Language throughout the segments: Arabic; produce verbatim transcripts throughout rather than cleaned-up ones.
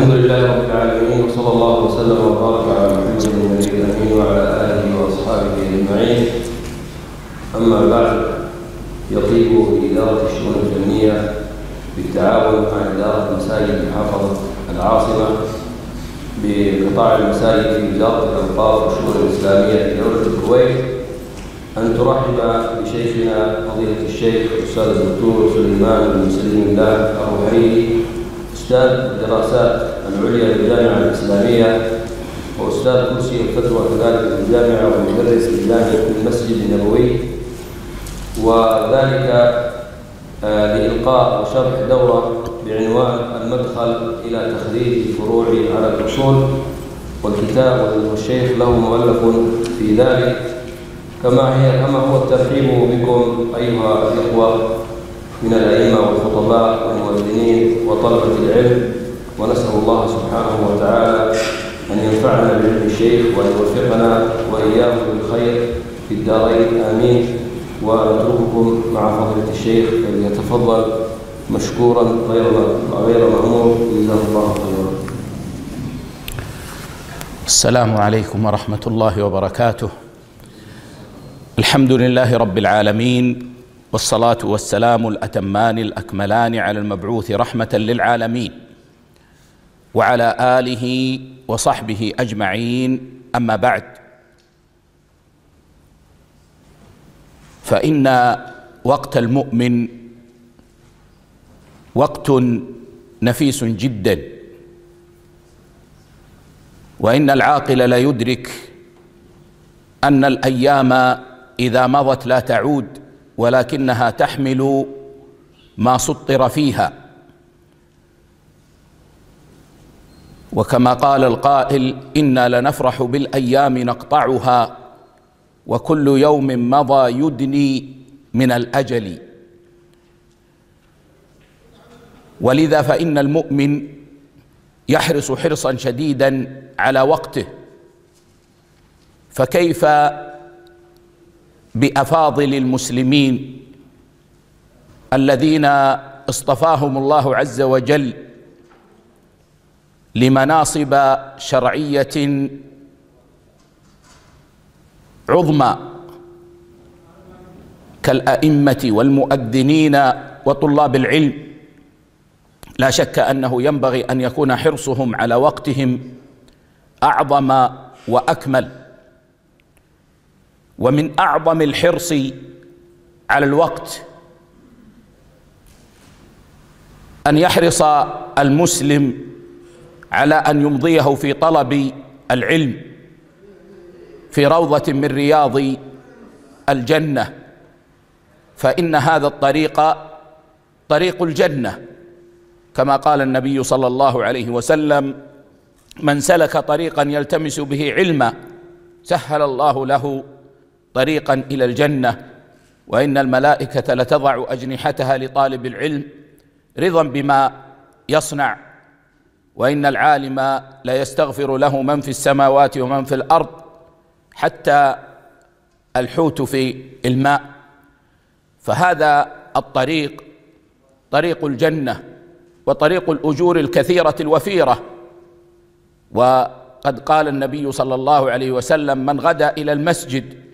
الحمد لله رب العالمين، وصلى الله وسلم وبارك على محمد النبي الأمين وعلى آله وأصحابه أجمعين. أما بعد، يطيب إدارة الشؤون الفنية بالتعاون مع إدارة مساجد محافظة العاصمة بقطاع المساجد في وزارة الأوقاف والشؤون الإسلامية في دولة الكويت أن ترحب بشيخنا فضيلة الشيخ الأستاذ الدكتور سليمان بن مسلم الله الروحيلي، أستاذ الدراسات العليا بالجامعة الإسلامية وأستاذ كرسي الفتوى كذلك في الجامعة ومدرس بالجامعة المسجد النبوي، وذلك لإلقاء وشرح دورة بعنوان المدخل إلى تخريج الفروع على الأصول، والكتاب والشيخ له مؤلف في ذلك، كما هي كما هو الترحيب بكم أيها الإخوة من الأئمة والخطباء والمؤذنين وطلبة العلم، ونسأل الله سبحانه وتعالى أن ينفعنا بعلم الشيخ وأن يوفقنا وإياكم بالخير في الدارين، آمين. ونترككم مع فضيلة الشيخ فليتفضل مشكورا غير غير مأمور، جزاه الله خيرا. السلام عليكم ورحمة الله وبركاته. الحمد لله رب العالمين، والصلاة والسلام الأتمان الأكملان على المبعوث رحمة للعالمين وعلى آله وصحبه أجمعين. أما بعد، فإن وقت المؤمن وقت نفيس جدا، وإن العاقل لا يدرك أن الأيام إذا مضت لا تعود، ولكنها تحمل ما سطر فيها. وكما قال القائل: إنا لنفرح بالأيام نقطعها، وكل يوم مضى يدني من الأجل. ولذا فإن المؤمن يحرص حرصا شديدا على وقته، فكيف بأفاضل المسلمين الذين اصطفاهم الله عز وجل لمناصب شرعية عظمى كالأئمة والمؤذنين وطلاب العلم. لا شك أنه ينبغي أن يكون حرصهم على وقتهم أعظم وأكمل. ومن أعظم الحرص على الوقت أن يحرص المسلم على أن يمضيه في طلب العلم في روضة من رياض الجنة، فإن هذا الطريق طريق الجنة، كما قال النبي صلى الله عليه وسلم: من سلك طريقا يلتمس به علما سهل الله له طريقا إلى الجنة، وإن الملائكة لتضع أجنحتها لطالب العلم رضا بما يصنع، وإن العالم لا يستغفر له من في السماوات ومن في الأرض حتى الحوت في الماء. فهذا الطريق طريق الجنة وطريق الأجور الكثيرة الوفيرة. وقد قال النبي صلى الله عليه وسلم: من غدا إلى المسجد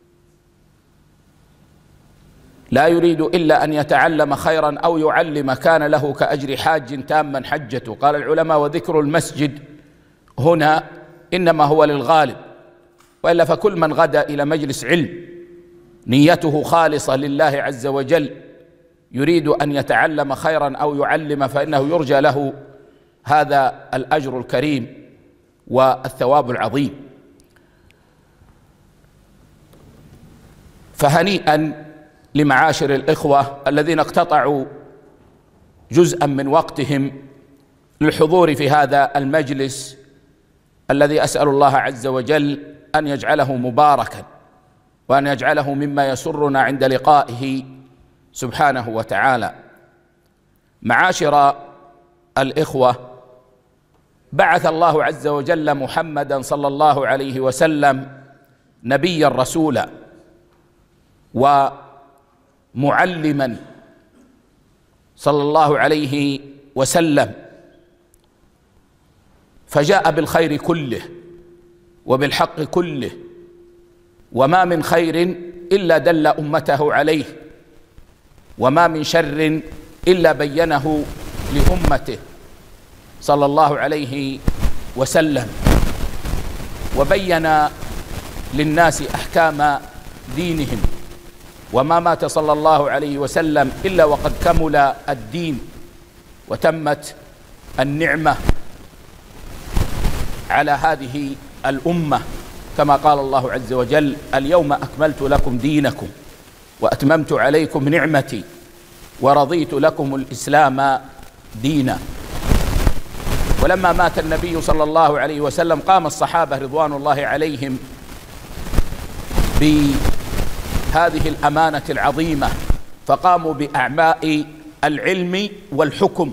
لا يريد إلا أن يتعلم خيرا أو يعلم كان له كأجر حاج تاما حجته. قال العلماء: وذكر المسجد هنا إنما هو للغالب، وإلا فكل من غدا إلى مجلس علم نيته خالصة لله عز وجل يريد أن يتعلم خيرا أو يعلم، فإنه يرجى له هذا الأجر الكريم والثواب العظيم. فهنيئا لمعاشر الإخوة الذين اقتطعوا جزءا من وقتهم للحضور في هذا المجلس الذي أسأل الله عز وجل أن يجعله مباركا، وأن يجعله مما يسرنا عند لقائه سبحانه وتعالى. معاشر الإخوة، بعث الله عز وجل محمدا صلى الله عليه وسلم نبيا رسولا ومعلما صلى الله عليه وسلم، فجاء بالخير كله وبالحق كله، وما من خير إلا دل أمته عليه، وما من شر إلا بينه لأمته صلى الله عليه وسلم، وبين للناس أحكام دينهم. وما مات صلى الله عليه وسلم إلا وقد كمل الدين وتمت النعمة على هذه الأمة، كما قال الله عز وجل: اليوم أكملت لكم دينكم وأتممت عليكم نعمتي ورضيت لكم الإسلام دينا. ولما مات النبي صلى الله عليه وسلم قام الصحابة رضوان الله عليهم بهذه الأمانة العظيمة، فقاموا بأعباء العلم والحكم،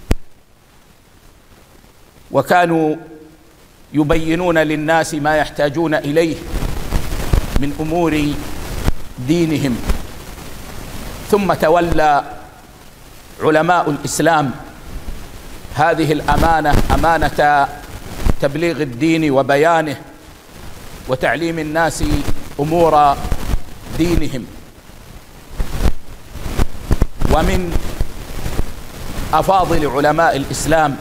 وكانوا يبينون للناس ما يحتاجون إليه من أمور دينهم. ثم تولى علماء الإسلام هذه الأمانة، أمانة تبليغ الدين وبيانه وتعليم الناس أمور دينهم. ومن أفاضل علماء الإسلام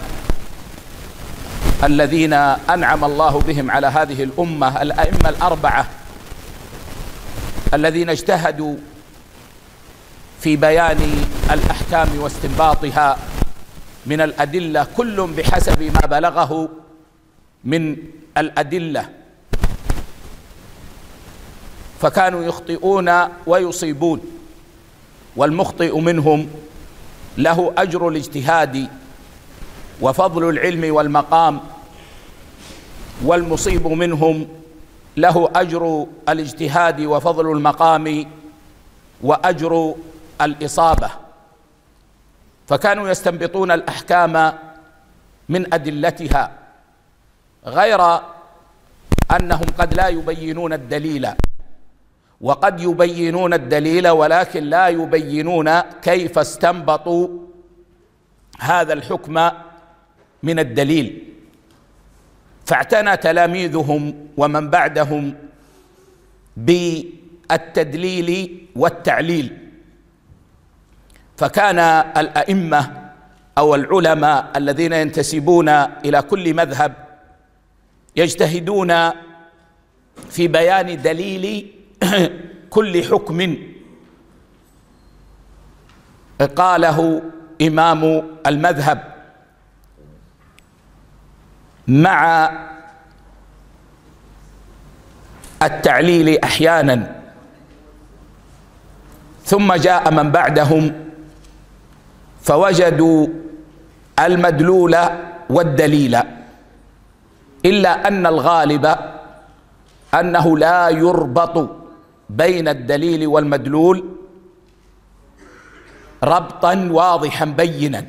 الذين أنعم الله بهم على هذه الأمة الأئمة الأربعة الذين اجتهدوا في بيان الأحكام واستنباطها من الأدلة، كل بحسب ما بلغه من الأدلة، فكانوا يخطئون ويصيبون، والمخطئ منهم له أجر الاجتهاد وفضل العلم والمقام، والمصيب منهم له أجر الاجتهاد وفضل المقام وأجر الإصابة. فكانوا يستنبطون الأحكام من أدلتها، غير أنهم قد لا يبينون الدليل، وقد يبينون الدليل ولكن لا يبينون كيف استنبطوا هذا الحكم من الدليل. فاعتنى تلاميذهم ومن بعدهم بالتدليل والتعليل، فكان الأئمة أو العلماء الذين ينتسبون إلى كل مذهب يجتهدون في بيان دليل كل حكم قاله إمام المذهب، مع التعليل أحيانا. ثم جاء من بعدهم فوجدوا المدلول والدليل، إلا أن الغالب أنه لا يربط بين الدليل والمدلول ربطا واضحا بينا،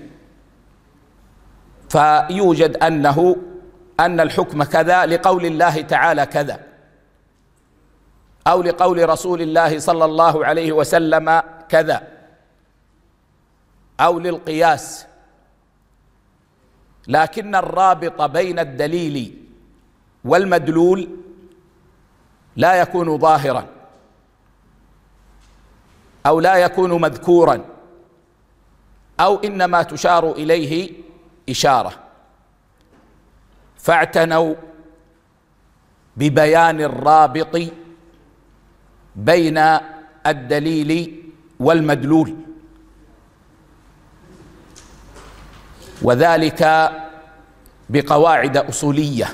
فيوجد أنه أن الحكم كذا لقول الله تعالى كذا، أو لقول رسول الله صلى الله عليه وسلم كذا، أو للقياس، لكن الرابط بين الدليل والمدلول لا يكون ظاهرا أو لا يكون مذكورا، أو إنما تشار إليه إشارة. فاعتنوا ببيان الرابط بين الدليل والمدلول، وذلك بقواعد أصولية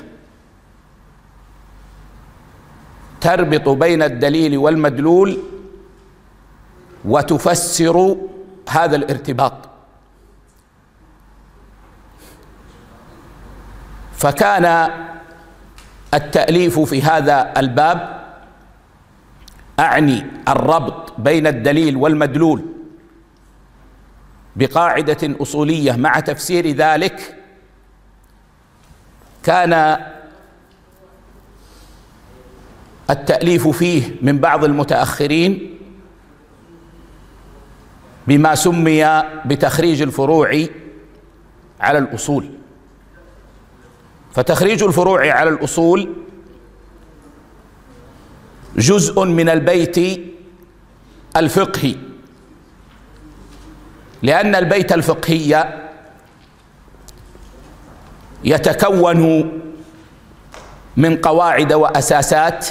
تربط بين الدليل والمدلول وتفسر هذا الارتباط. فكان التأليف في هذا الباب، أعني الربط بين الدليل والمدلول بقاعدة أصولية مع تفسير ذلك، كان التأليف فيه من بعض المتأخرين بما سمي بتخريج الفروع على الأصول. فتخريج الفروع على الأصول جزء من البيت الفقهي، لأن البيت الفقهي يتكون من قواعد وأساسات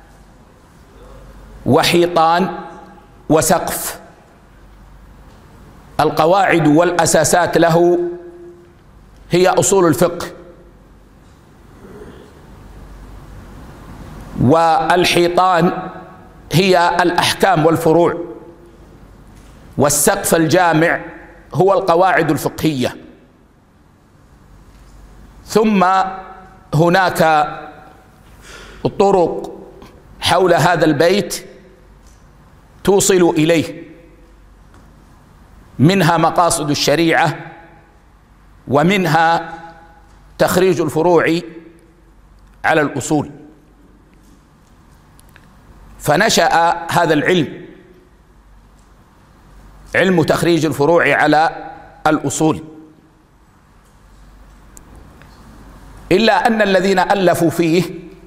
وحيطان وسقف. القواعد والأساسات له هي أصول الفقه، والحيطان هي الأحكام والفروع، والسقف الجامع هو القواعد الفقهية. ثم هناك طرق حول هذا البيت توصل إليه، منها مقاصد الشريعة، ومنها تخريج الفروع على الأصول. فنشأ هذا العلم، علم تخريج الفروع على الأصول، إلا أن الذين ألفوا فيه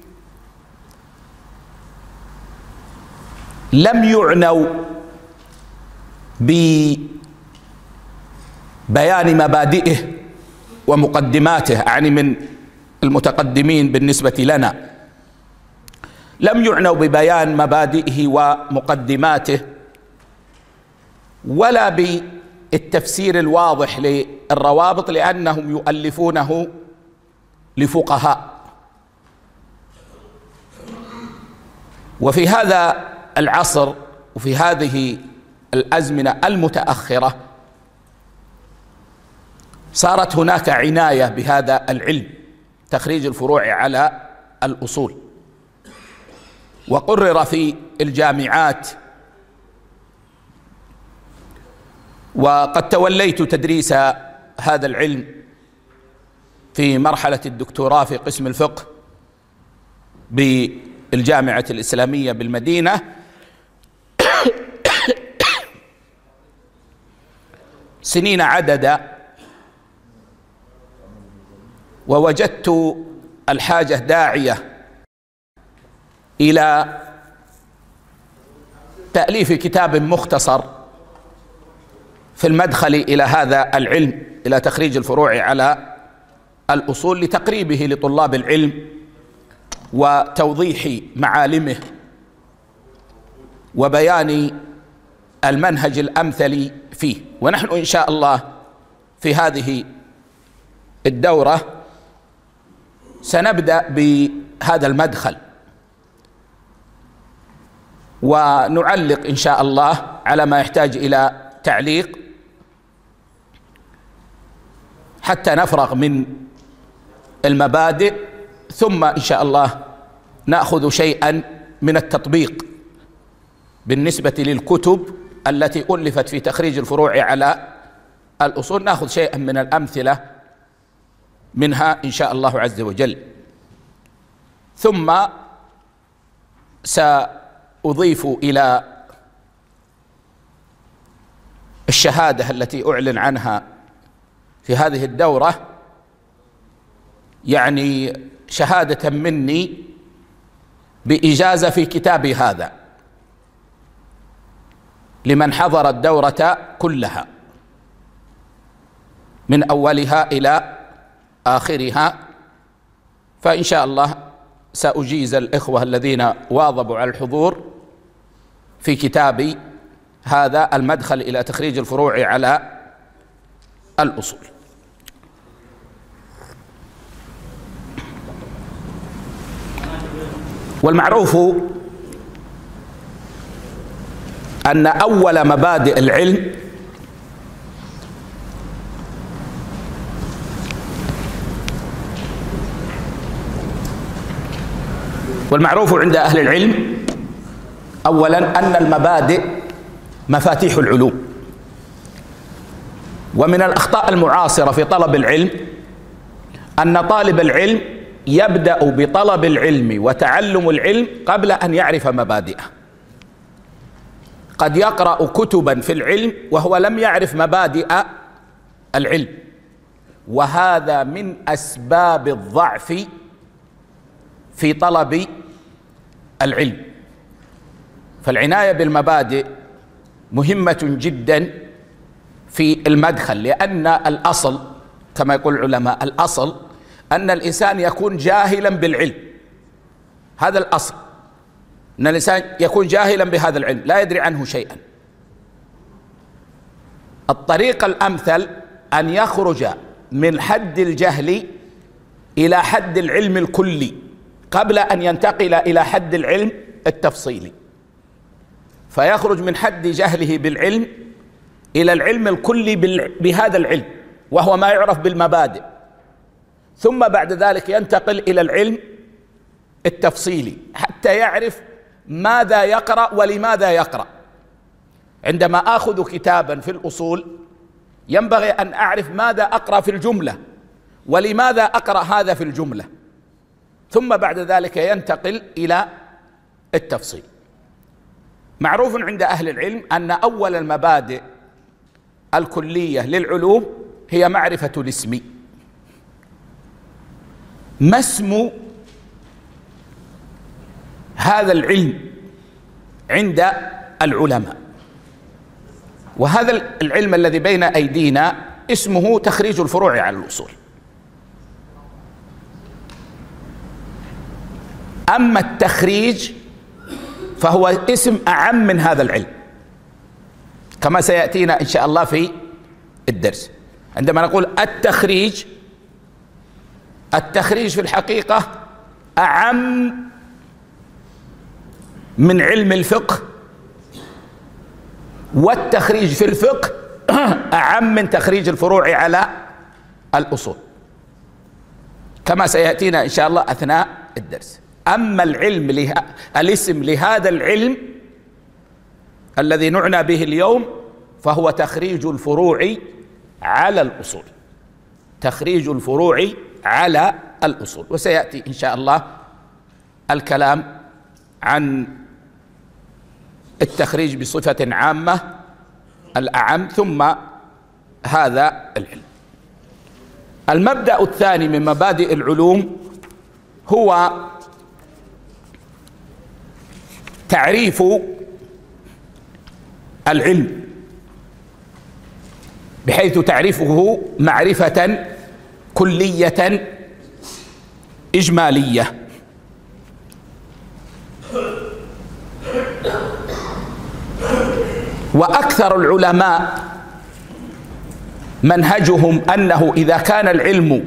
لم يعنوا ببيان مبادئه ومقدماته، يعني من المتقدمين بالنسبة لنا لم يعنوا ببيان مبادئه ومقدماته ولا بالتفسير الواضح للروابط، لأنهم يؤلفونه لفقهاء. وفي هذا العصر وفي هذه الأزمنة المتأخرة صارت هناك عناية بهذا العلم، تخريج الفروع على الأصول، وقرر في الجامعات. وقد توليت تدريس هذا العلم في مرحلة الدكتوراه في قسم الفقه بالجامعة الإسلامية بالمدينة سنين عددا، ووجدت الحاجة داعية إلى تأليف كتاب مختصر في المدخل إلى هذا العلم، إلى تخريج الفروع على الأصول، لتقريبه لطلاب العلم وتوضيح معالمه وبيان المنهج الأمثل فيه. ونحن إن شاء الله في هذه الدورة سنبدأ بهذا المدخل، ونعلق إن شاء الله على ما يحتاج إلى تعليق حتى نفرغ من المبادئ، ثم إن شاء الله نأخذ شيئا من التطبيق بالنسبة للكتب التي ألفت في تخريج الفروع على الأصول، نأخذ شيئا من الأمثلة منها إن شاء الله عز وجل. ثم سأضيف إلى الشهادة التي أعلن عنها في هذه الدورة يعني شهادة مني بإجازة في كتابي هذا لمن حضر الدورة كلها من أولها إلى آخرها. فإن شاء الله سأجيز الإخوة الذين واظبوا على الحضور في كتابي هذا المدخل إلى تخريج الفروع على الأصول. والمعروف أن أول مبادئ العلم والمعروف عند أهل العلم أولا أن المبادئ مفاتيح العلوم. ومن الأخطاء المعاصرة في طلب العلم أن طالب العلم يبدأ بطلب العلم وتعلم العلم قبل أن يعرف مبادئه. قد يقرأ كتبا في العلم وهو لم يعرف مبادئ العلم، وهذا من أسباب الضعف في طلب العلم. فالعناية بالمبادئ مهمة جدا في المدخل، لأن الأصل كما يقول العلماء الأصل أن الإنسان يكون جاهلا بالعلم. هذا الأصل، أن الإنسان يكون جاهلا بهذا العلم لا يدري عنه شيئا. الطريق الأمثل أن يخرج من حد الجهل إلى حد العلم الكلي قبل أن ينتقل إلى حد العلم التفصيلي، فيخرج من حد جهله بالعلم إلى العلم الكلي بهذا العلم وهو ما يعرف بالمبادئ، ثم بعد ذلك ينتقل إلى العلم التفصيلي حتى يعرف ماذا يقرأ ولماذا يقرأ. عندما آخذ كتابا في الأصول ينبغي أن أعرف ماذا أقرأ في الجملة ولماذا أقرأ هذا في الجملة، ثم بعد ذلك ينتقل إلى التفصيل. معروف عند أهل العلم أن أول المبادئ الكلية للعلوم هي معرفة الاسم. ما اسم هذا العلم عند العلماء؟ وهذا العلم الذي بين أيدينا اسمه تخريج الفروع على الأصول. أما التخريج فهو اسم أعم من هذا العلم كما سيأتينا إن شاء الله في الدرس. عندما نقول التخريج، التخريج في الحقيقة أعم من علم الفقه، والتخريج في الفقه أعم من تخريج الفروع على الأصول كما سيأتينا إن شاء الله أثناء الدرس. أما العلم له... الاسم لهذا العلم الذي نعنى به اليوم فهو تخريج الفروع على الأصول، تخريج الفروع على الأصول. وسيأتي إن شاء الله الكلام عن التخريج بصفة عامة الأعم ثم هذا العلم. المبدأ الثاني من مبادئ العلوم هو تعريف العلم، بحيث تعريفه معرفة كلية إجمالية. وأكثر العلماء منهجهم أنه إذا كان العلم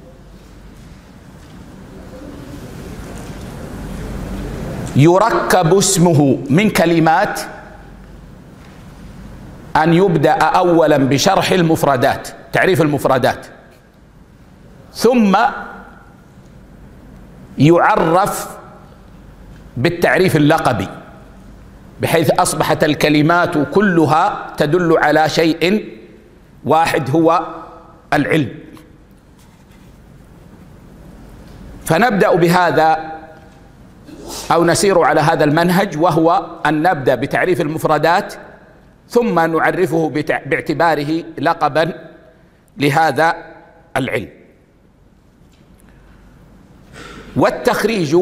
يركب اسمه من كلمات أن يبدأ أولا بشرح المفردات، تعريف المفردات، ثم يعرف بالتعريف اللقبي، بحيث أصبحت الكلمات كلها تدل على شيء واحد هو العلم. فنبدأ بهذا أو نسير على هذا المنهج، وهو أن نبدأ بتعريف المفردات ثم نعرفه باعتباره لقبا لهذا العلم. والتخريج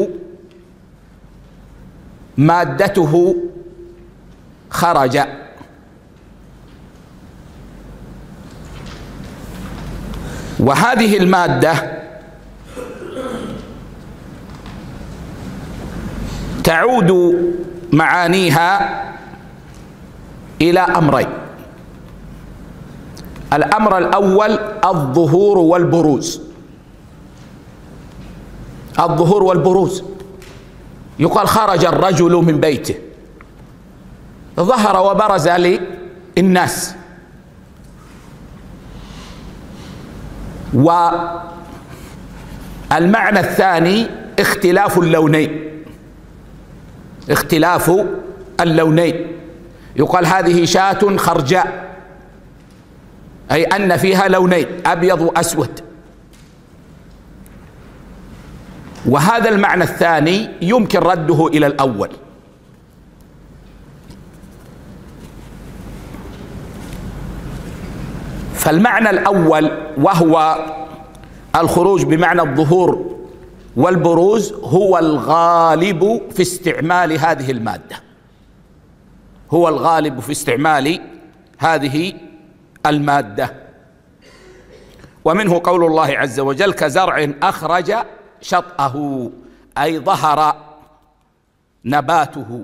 مادته خرج، وهذه المادة تعود معانيها إلى أمرين. الأمر الأول الظهور والبروز. الظهور والبروز يقال خرج الرجل من بيته، ظهر وبرز للناس. والمعنى الثاني اختلاف اللونين، اختلاف اللونين، يقال هذه شاة خرجاء، أي أن فيها لونين أبيض وأسود. وهذا المعنى الثاني يمكن رده إلى الأول. فالمعنى الأول وهو الخروج بمعنى الظهور والبروز هو الغالب في استعمال هذه المادة، هو الغالب في استعمال هذه المادة. ومنه قول الله عز وجل: كزرع أخرج شطأه، أي ظهر نباته.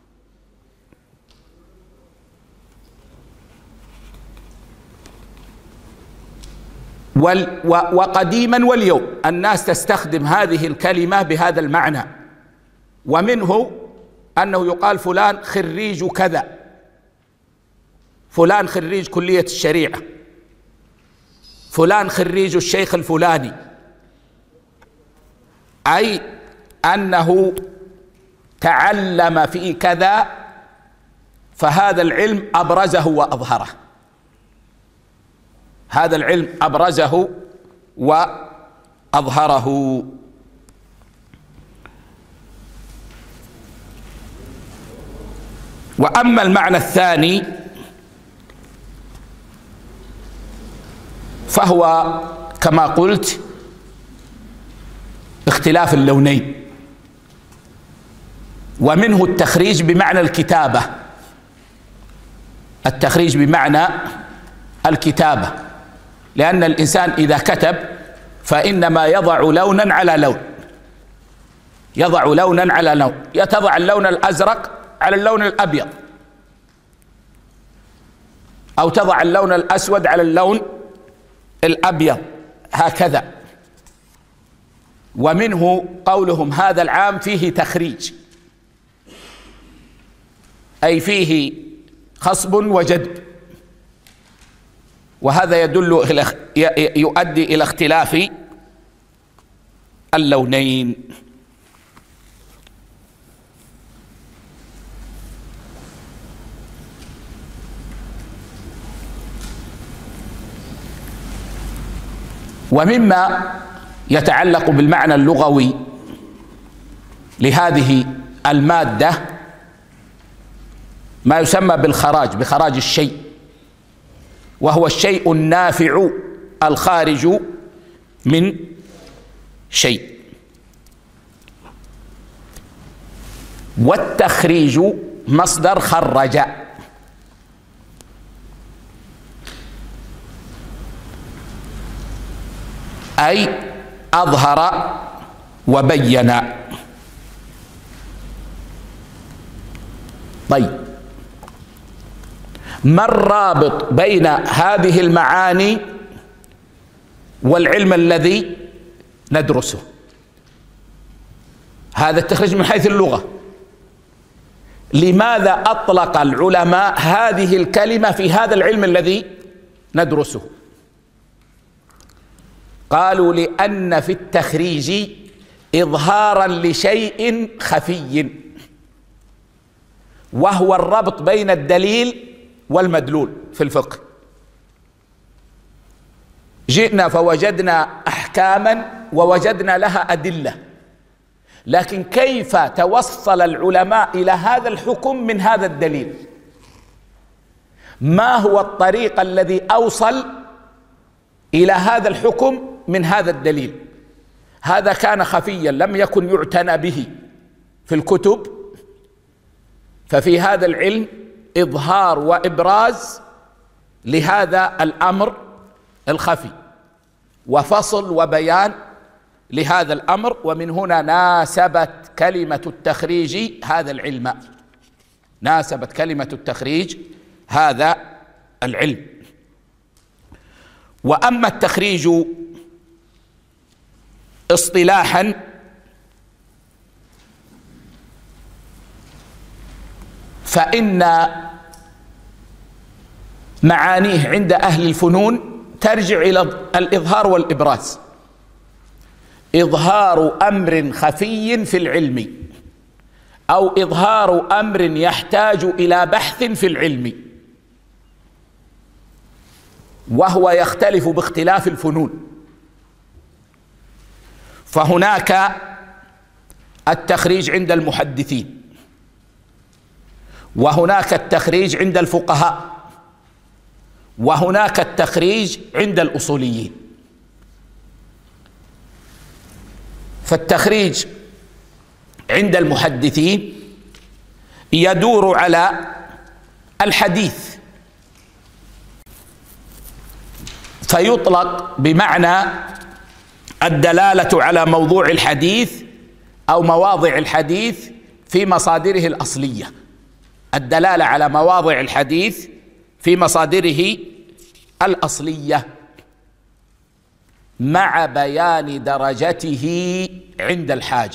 وقديما واليوم الناس تستخدم هذه الكلمة بهذا المعنى، ومنه أنه يقال فلان خريج كذا، فلان خريج كلية الشريعة، فلان خريج الشيخ الفلاني، أي أنه تعلم في كذا فهذا العلم أبرزه وأظهره، هذا العلم أبرزه وأظهره. وأما المعنى الثاني فهو كما قلت اختلاف اللونين، ومنه التخريج بمعنى الكتابة، التخريج بمعنى الكتابة، لأن الإنسان إذا كتب فإنما يضع لونا على لون، يضع لونا على لون، يتضع اللون الأزرق على اللون الأبيض، أو تضع اللون الأسود على اللون الأبيض، هكذا. ومنه قولهم هذا العام فيه تخريج، أي فيه خصب وجدب، وهذا يدل يؤدي إلى اختلاف اللونين. ومما يتعلق بالمعنى اللغوي لهذه المادة ما يسمى بالخراج، بخراج الشيء، وهو الشيء النافع الخارج من شيء. والتخريج مصدر خرج، أي أظهر وبين. طيب، ما الرابط بين هذه المعاني والعلم الذي ندرسه؟ هذا التخريج من حيث اللغة. لماذا أطلق العلماء هذه الكلمة في هذا العلم الذي ندرسه؟ قالوا لأن في التخريج إظهارا لشيء خفي، وهو الربط بين الدليل والمدلول في الفقه. جئنا فوجدنا أحكاما ووجدنا لها أدلة، لكن كيف توصل العلماء إلى هذا الحكم من هذا الدليل؟ ما هو الطريق الذي أوصل إلى هذا الحكم من هذا الدليل؟ هذا كان خفيا، لم يكن يعتنى به في الكتب. ففي هذا العلم إظهار وإبراز لهذا الأمر الخفي، وفصل وبيان لهذا الأمر. ومن هنا ناسبت كلمة التخريج هذا العلم، ناسبت كلمة التخريج هذا العلم. وأما التخريج اصطلاحا فإن معانيه عند أهل الفنون ترجع إلى الإظهار والإبراز. إظهار أمر خفي في العلم، أو إظهار أمر يحتاج إلى بحث في العلم، وهو يختلف باختلاف الفنون. فهناك التخريج عند المحدثين، وهناك التخريج عند الفقهاء، وهناك التخريج عند الأصوليين. فالتخريج عند المحدثين يدور على الحديث، فيطلق بمعنى الدلالة على موضوع الحديث أو مواضع الحديث في مصادره الأصلية، الدلالة على مواضع الحديث في مصادره الأصلية مع بيان درجته عند الحاجة.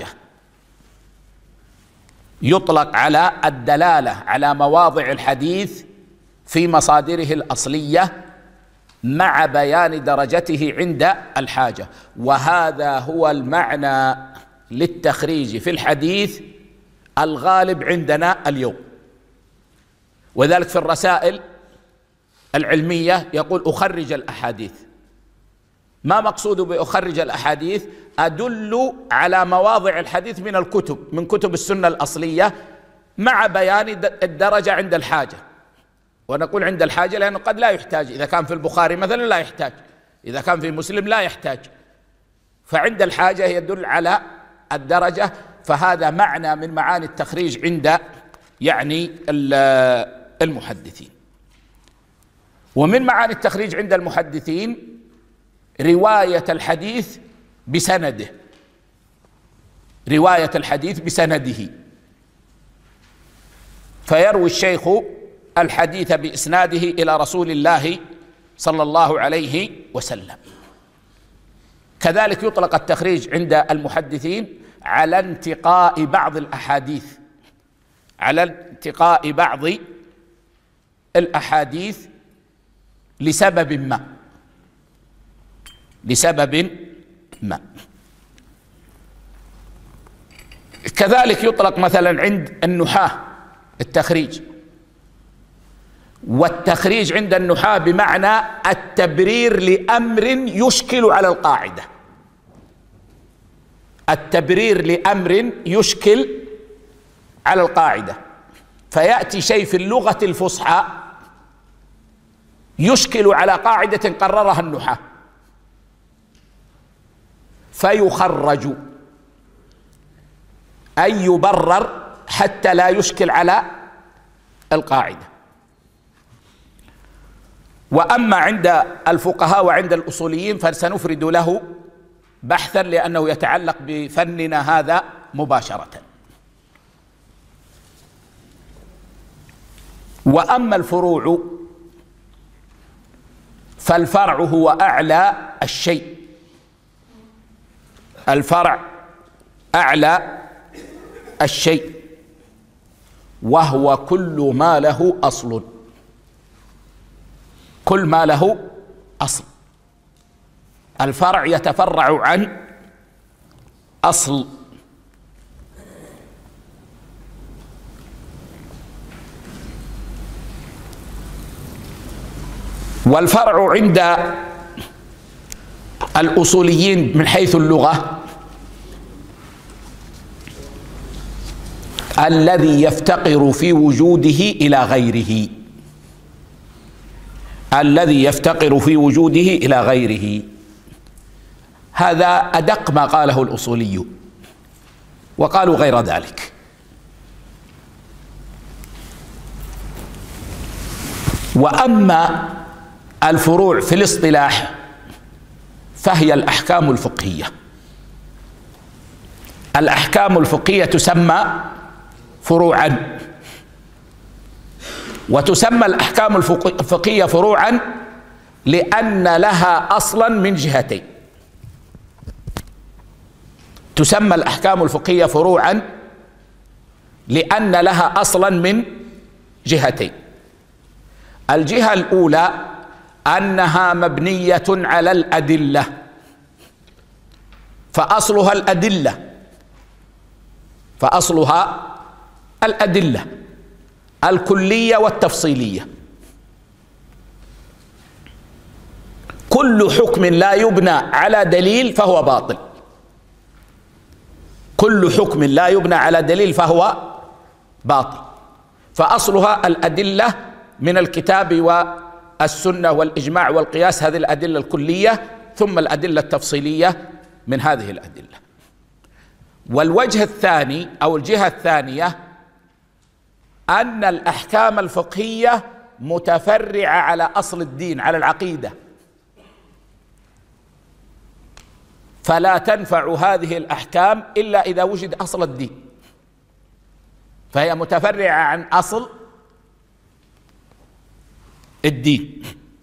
يطلق على الدلالة على مواضع الحديث في مصادره الأصلية مع بيان درجته عند الحاجة، وهذا هو المعنى للتخريج في الحديث الغالب عندنا اليوم. وذلك في الرسائل العلمية يقول أخرج الأحاديث. ما مقصود بأخرج الأحاديث؟ أدل على مواضع الحديث من الكتب، من كتب السنة الأصلية، مع بيان الدرجة عند الحاجة. ونقول عند الحاجة لأنه قد لا يحتاج، إذا كان في البخاري مثلا لا يحتاج، إذا كان في مسلم لا يحتاج، فعند الحاجة يدل على الدرجة. فهذا معنى من معاني التخريج عند يعني المحدثين. ومن معاني التخريج عند المحدثين رواية الحديث بسنده، رواية الحديث بسنده، فيروي الشيخ الحديث بإسناده إلى رسول الله صلى الله عليه وسلم. كذلك يطلق التخريج عند المحدثين على انتقاء بعض الأحاديث، على انتقاء بعض الأحاديث لسبب ما، لسبب ما. كذلك يطلق مثلا عند النحاة التخريج، والتخريج عند النحاة بمعنى التبرير لأمر يشكل على القاعدة، التبرير لأمر يشكل على القاعدة. فيأتي شيء في اللغة الفصحى يشكل على قاعدة قررها النحاة فيخرج، أي يبرر حتى لا يشكل على القاعدة. وأما عند الفقهاء وعند الأصوليين فسنفرد له بحثا لأنه يتعلق بفننا هذا مباشرة. وأما الفروع فالفرع هو أعلى الشيء، الفرع أعلى الشيء، وهو كل ما له أصل، كل ما له أصل. الفرع يتفرع عن أصل. والفرع عند الأصوليين من حيث اللغة الذي يفتقر في وجوده إلى غيره، الذي يفتقر في وجوده إلى غيره. هذا أدق ما قاله الأصولي، وقالوا غير ذلك. وأما الفروع في الاصطلاح فهي الأحكام الفقهية. الأحكام الفقهية تسمى فروعا، وتسمى الأحكام الفقهية فروعا لأن لها أصلا من جهتين. تسمى الأحكام الفقهية فروعا لأن لها أصلا من جهتين. الجهة الأولى أنها مبنية على الأدلة، فأصلها الأدلة، فأصلها الأدلة الكلية والتفصيلية. كل حكم لا يبنى على دليل فهو باطل، كل حكم لا يبنى على دليل فهو باطل. فأصلها الأدلة من الكتاب السنة والإجماع والقياس، هذه الأدلة الكلية، ثم الأدلة التفصيلية من هذه الأدلة. والوجه الثاني أو الجهة الثانية أن الأحكام الفقهية متفرعة على أصل الدين، على العقيدة، فلا تنفع هذه الأحكام إلا إذا وجد أصل الدين، فهي متفرعة عن أصل الدين.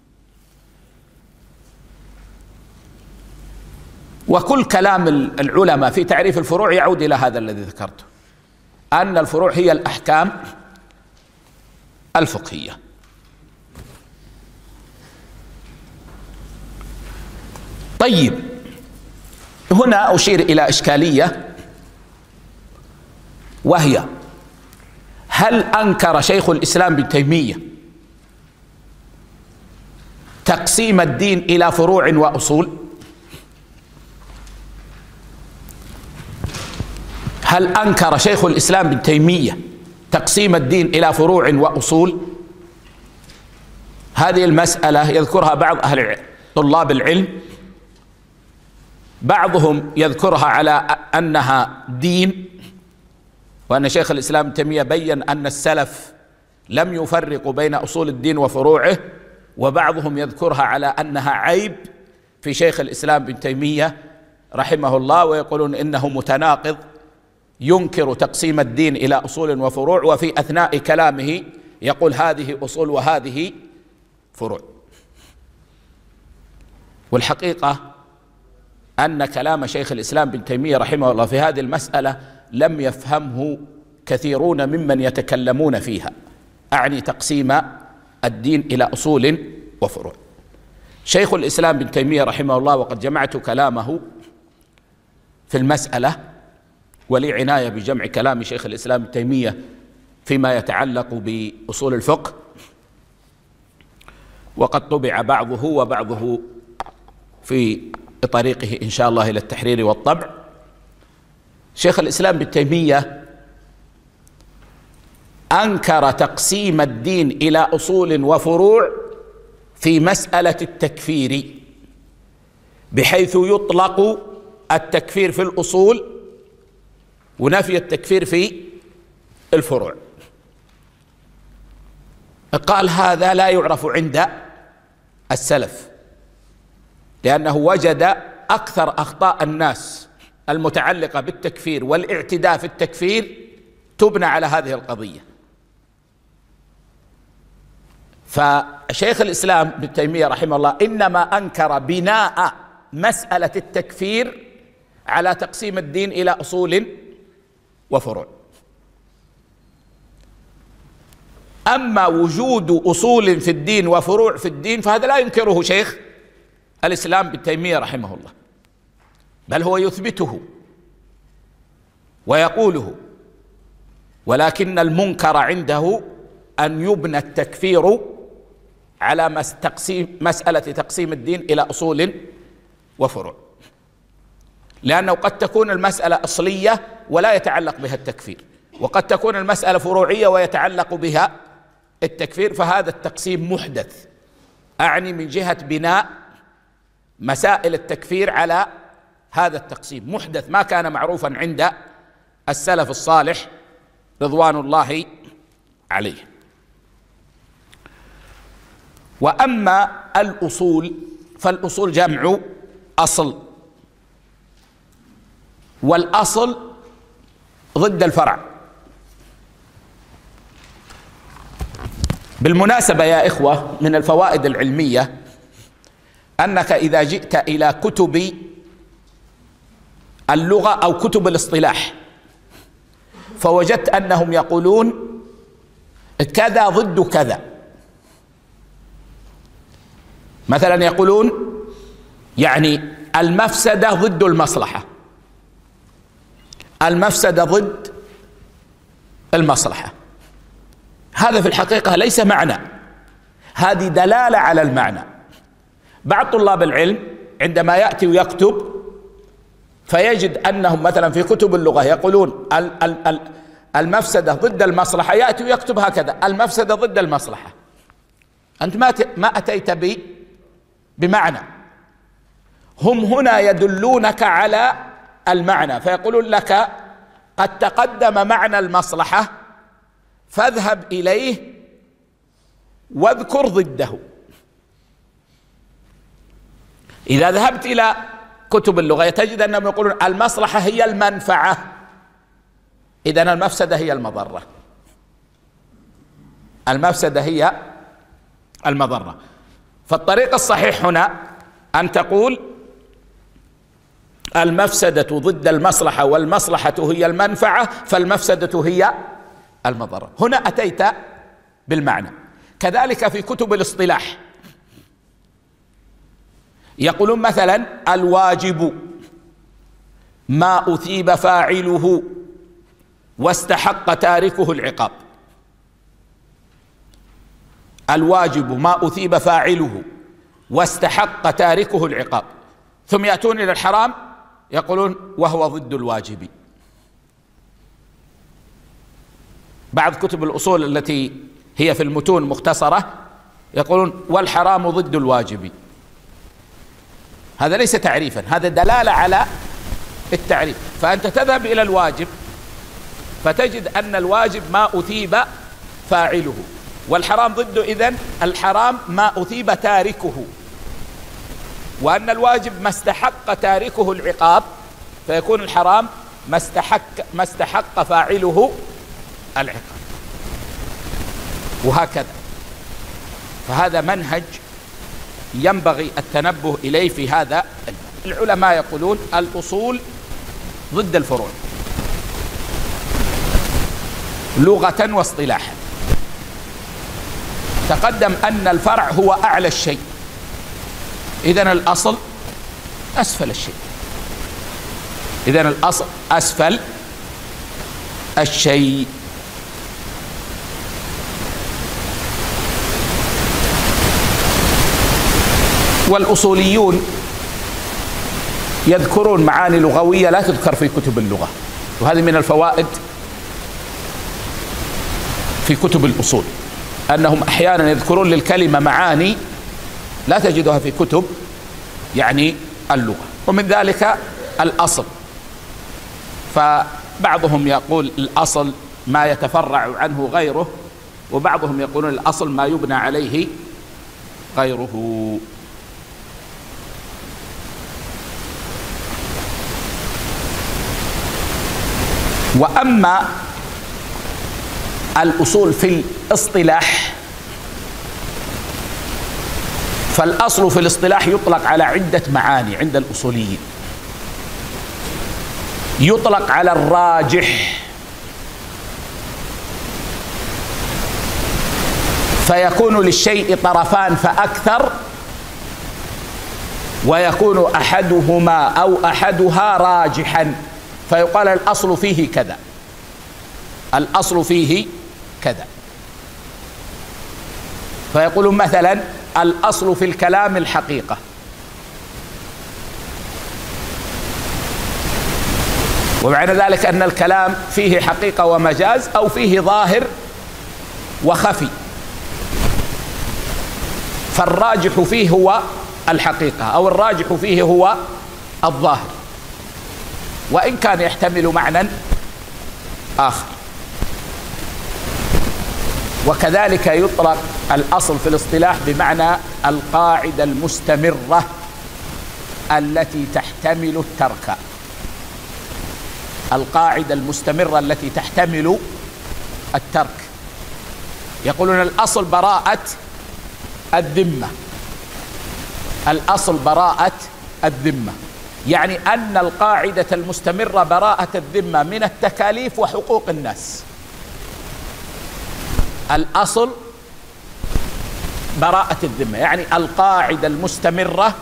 وكل كلام العلماء في تعريف الفروع يعود إلى هذا الذي ذكرته، أن الفروع هي الأحكام الفقهية. طيب، هنا أشير إلى إشكالية، وهي: هل أنكر شيخ الإسلام ابن تيمية تقسيم الدين إلى فروع وأصول؟ هل أنكر شيخ الإسلام ابن تيمية تقسيم الدين إلى فروع وأصول؟ هذه المسألة يذكرها بعض أهل طلاب العلم، بعضهم يذكرها على أنها دين، وأن شيخ الإسلام ابن تيمية بين أن السلف لم يفرقوا بين أصول الدين وفروعه، وبعضهم يذكرها على أنها عيب في شيخ الإسلام ابن تيمية رحمه الله، ويقولون إنه متناقض، ينكر تقسيم الدين إلى أصول وفروع، وفي أثناء كلامه يقول هذه أصول وهذه فروع. والحقيقة أن كلام شيخ الإسلام ابن تيمية رحمه الله في هذه المسألة لم يفهمه كثيرون ممن يتكلمون فيها، أعني تقسيم الدين إلى أصول وفروع. شيخ الإسلام ابن تيمية رحمه الله، وقد جمعت كلامه في المسألة، ولي عناية بجمع كلام شيخ الإسلام ابن تيمية فيما يتعلق بأصول الفقه، وقد طبع بعضه وبعضه في طريقه إن شاء الله إلى التحرير والطبع. شيخ الإسلام ابن تيمية أنكر تقسيم الدين إلى أصول وفروع في مسألة التكفير، بحيث يطلق التكفير في الأصول ونفي التكفير في الفروع. قال هذا لا يعرف عند السلف، لأنه وجد أكثر أخطاء الناس المتعلقة بالتكفير والاعتداء في التكفير تبنى على هذه القضية. فشيخ الإسلام ابن تيمية رحمه الله إنما أنكر بناء مسألة التكفير على تقسيم الدين إلى أصول وفروع. أما وجود أصول في الدين وفروع في الدين فهذا لا ينكره شيخ الإسلام ابن تيمية رحمه الله، بل هو يثبته ويقوله، ولكن المنكر عنده أن يبنى التكفير على تقسيم مسألة تقسيم الدين إلى أصول وفروع، لأنه قد تكون المسألة أصلية ولا يتعلق بها التكفير، وقد تكون المسألة فروعية ويتعلق بها التكفير، فهذا التقسيم محدث، أعني من جهة بناء مسائل التكفير على هذا التقسيم محدث، ما كان معروفا عند السلف الصالح رضوان الله عليه. وأما الأصول فالأصول جمع أصل، والأصل ضد الفرع. بالمناسبة يا إخوة، من الفوائد العلمية أنك إذا جئت إلى كتب اللغة أو كتب الاصطلاح فوجدت أنهم يقولون كذا ضد كذا، مثلا يقولون يعني المفسدة ضد المصلحة، المفسدة ضد المصلحة. هذا في الحقيقة ليس معنى، هذه دلالة على المعنى. بعض طلاب العلم عندما يأتي ويكتب فيجد أنهم مثلا في كتب اللغة يقولون المفسدة ضد المصلحة، يأتي ويكتب هكذا المفسدة ضد المصلحة، أنت ما ما أتيت ب بمعنى، هم هنا يدلونك على المعنى، فيقولون لك قد تقدم معنى المصلحة فاذهب إليه واذكر ضده. إذا ذهبت إلى كتب اللغة تجد أنهم يقولون المصلحة هي المنفعة، إذن المفسدة هي المضرة، المفسدة هي المضرة. فالطريق الصحيح هنا أن تقول المفسدة ضد المصلحة والمصلحة هي المنفعة فالمفسدة هي المضرة. هنا أتيت بالمعنى. كذلك في كتب الاصطلاح يقولون مثلا الواجب ما أثيب فاعله واستحق تاركه العقاب. الواجب ما أثيب فاعله واستحق تاركه العقاب. ثم يأتون إلى الحرام يقولون وهو ضد الواجب. بعض كتب الأصول التي هي في المتون مختصرة يقولون والحرام ضد الواجب. هذا ليس تعريفا، هذا دلالة على التعريف. فأنت تذهب إلى الواجب فتجد أن الواجب ما أثيب فاعله، والحرام ضده إذن الحرام ما أثيب تاركه، وأن الواجب ما استحق تاركه العقاب، فيكون الحرام ما استحق ما استحق فاعله العقاب، وهكذا. فهذا منهج ينبغي التنبه إليه في هذا. العلماء يقولون الأصول ضد الفروع لغة واصطلاحا. تقدم أن الفرع هو أعلى الشيء، إذن الأصل أسفل الشيء، إذن الأصل أسفل الشيء. والأصوليون يذكرون معاني لغوية لا تذكر في كتب اللغة، وهذه من الفوائد في كتب الأصول، أنهم أحيانا يذكرون للكلمة معاني لا تجدها في كتب يعني اللغة. ومن ذلك الأصل، فبعضهم يقول الأصل ما يتفرع عنه غيره، وبعضهم يقولون الأصل ما يبنى عليه غيره. وأما الأصول في الاصطلاح فالأصل في الاصطلاح يطلق على عدة معاني عند الأصوليين. يطلق على الراجح، فيكون للشيء طرفان فأكثر، ويكون أحدهما أو أحدها راجحا فيقال الأصل فيه كذا، الأصل فيه كذا. فيقولون مثلا الأصل في الكلام الحقيقة، ومعنى ذلك أن الكلام فيه حقيقة ومجاز، أو فيه ظاهر وخفي، فالراجح فيه هو الحقيقة أو الراجح فيه هو الظاهر، وإن كان يحتمل معنى آخر. وكذلك يطلق الأصل في الاصطلاح بمعنى القاعدة المستمرة التي تحتمل الترك، القاعدة المستمرة التي تحتمل الترك. يقولون الأصل براءة الذمة، الأصل براءة الذمة، يعني أن القاعدة المستمرة براءة الذمة من التكاليف وحقوق الناس. الأصل براءة الذمة، يعني القاعدة المستمرة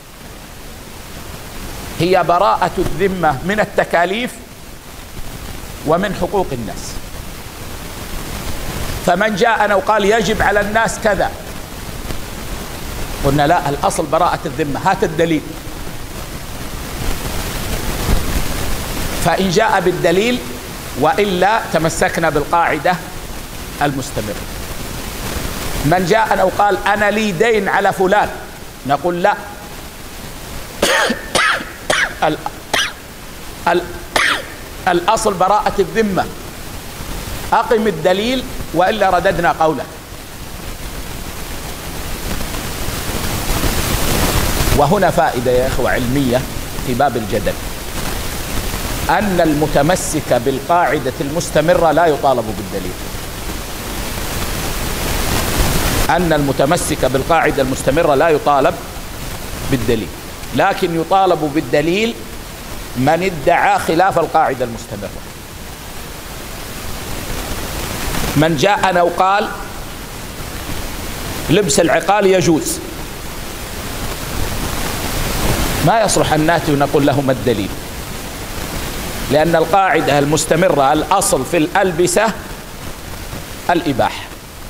هي براءة الذمة من التكاليف ومن حقوق الناس. فمن جاءنا وقال يجب على الناس كذا، قلنا لا، الأصل براءة الذمة، هات الدليل. فإن جاء بالدليل وإلا تمسكنا بالقاعدة المستمرة. من جاءنا وقال أنا لي دين على فلان، نقول لا، ال ال الأصل براءة الذمة، أقم الدليل وإلا رددنا قوله. وهنا فائدة يا إخوة علمية في باب الجدل، أن المتمسك بالقاعدة المستمرة لا يطالب بالدليل. أن المتمسك بالقاعدة المستمرة لا يطالب بالدليل، لكن يطالب بالدليل من ادعى خلاف القاعدة المستمرة. من جاءنا وقال لبس العقال يجوز، ما يصلح أن نأتي ونقول لهم الدليل، لأن القاعدة المستمرة الأصل في الألبسة الإباحة.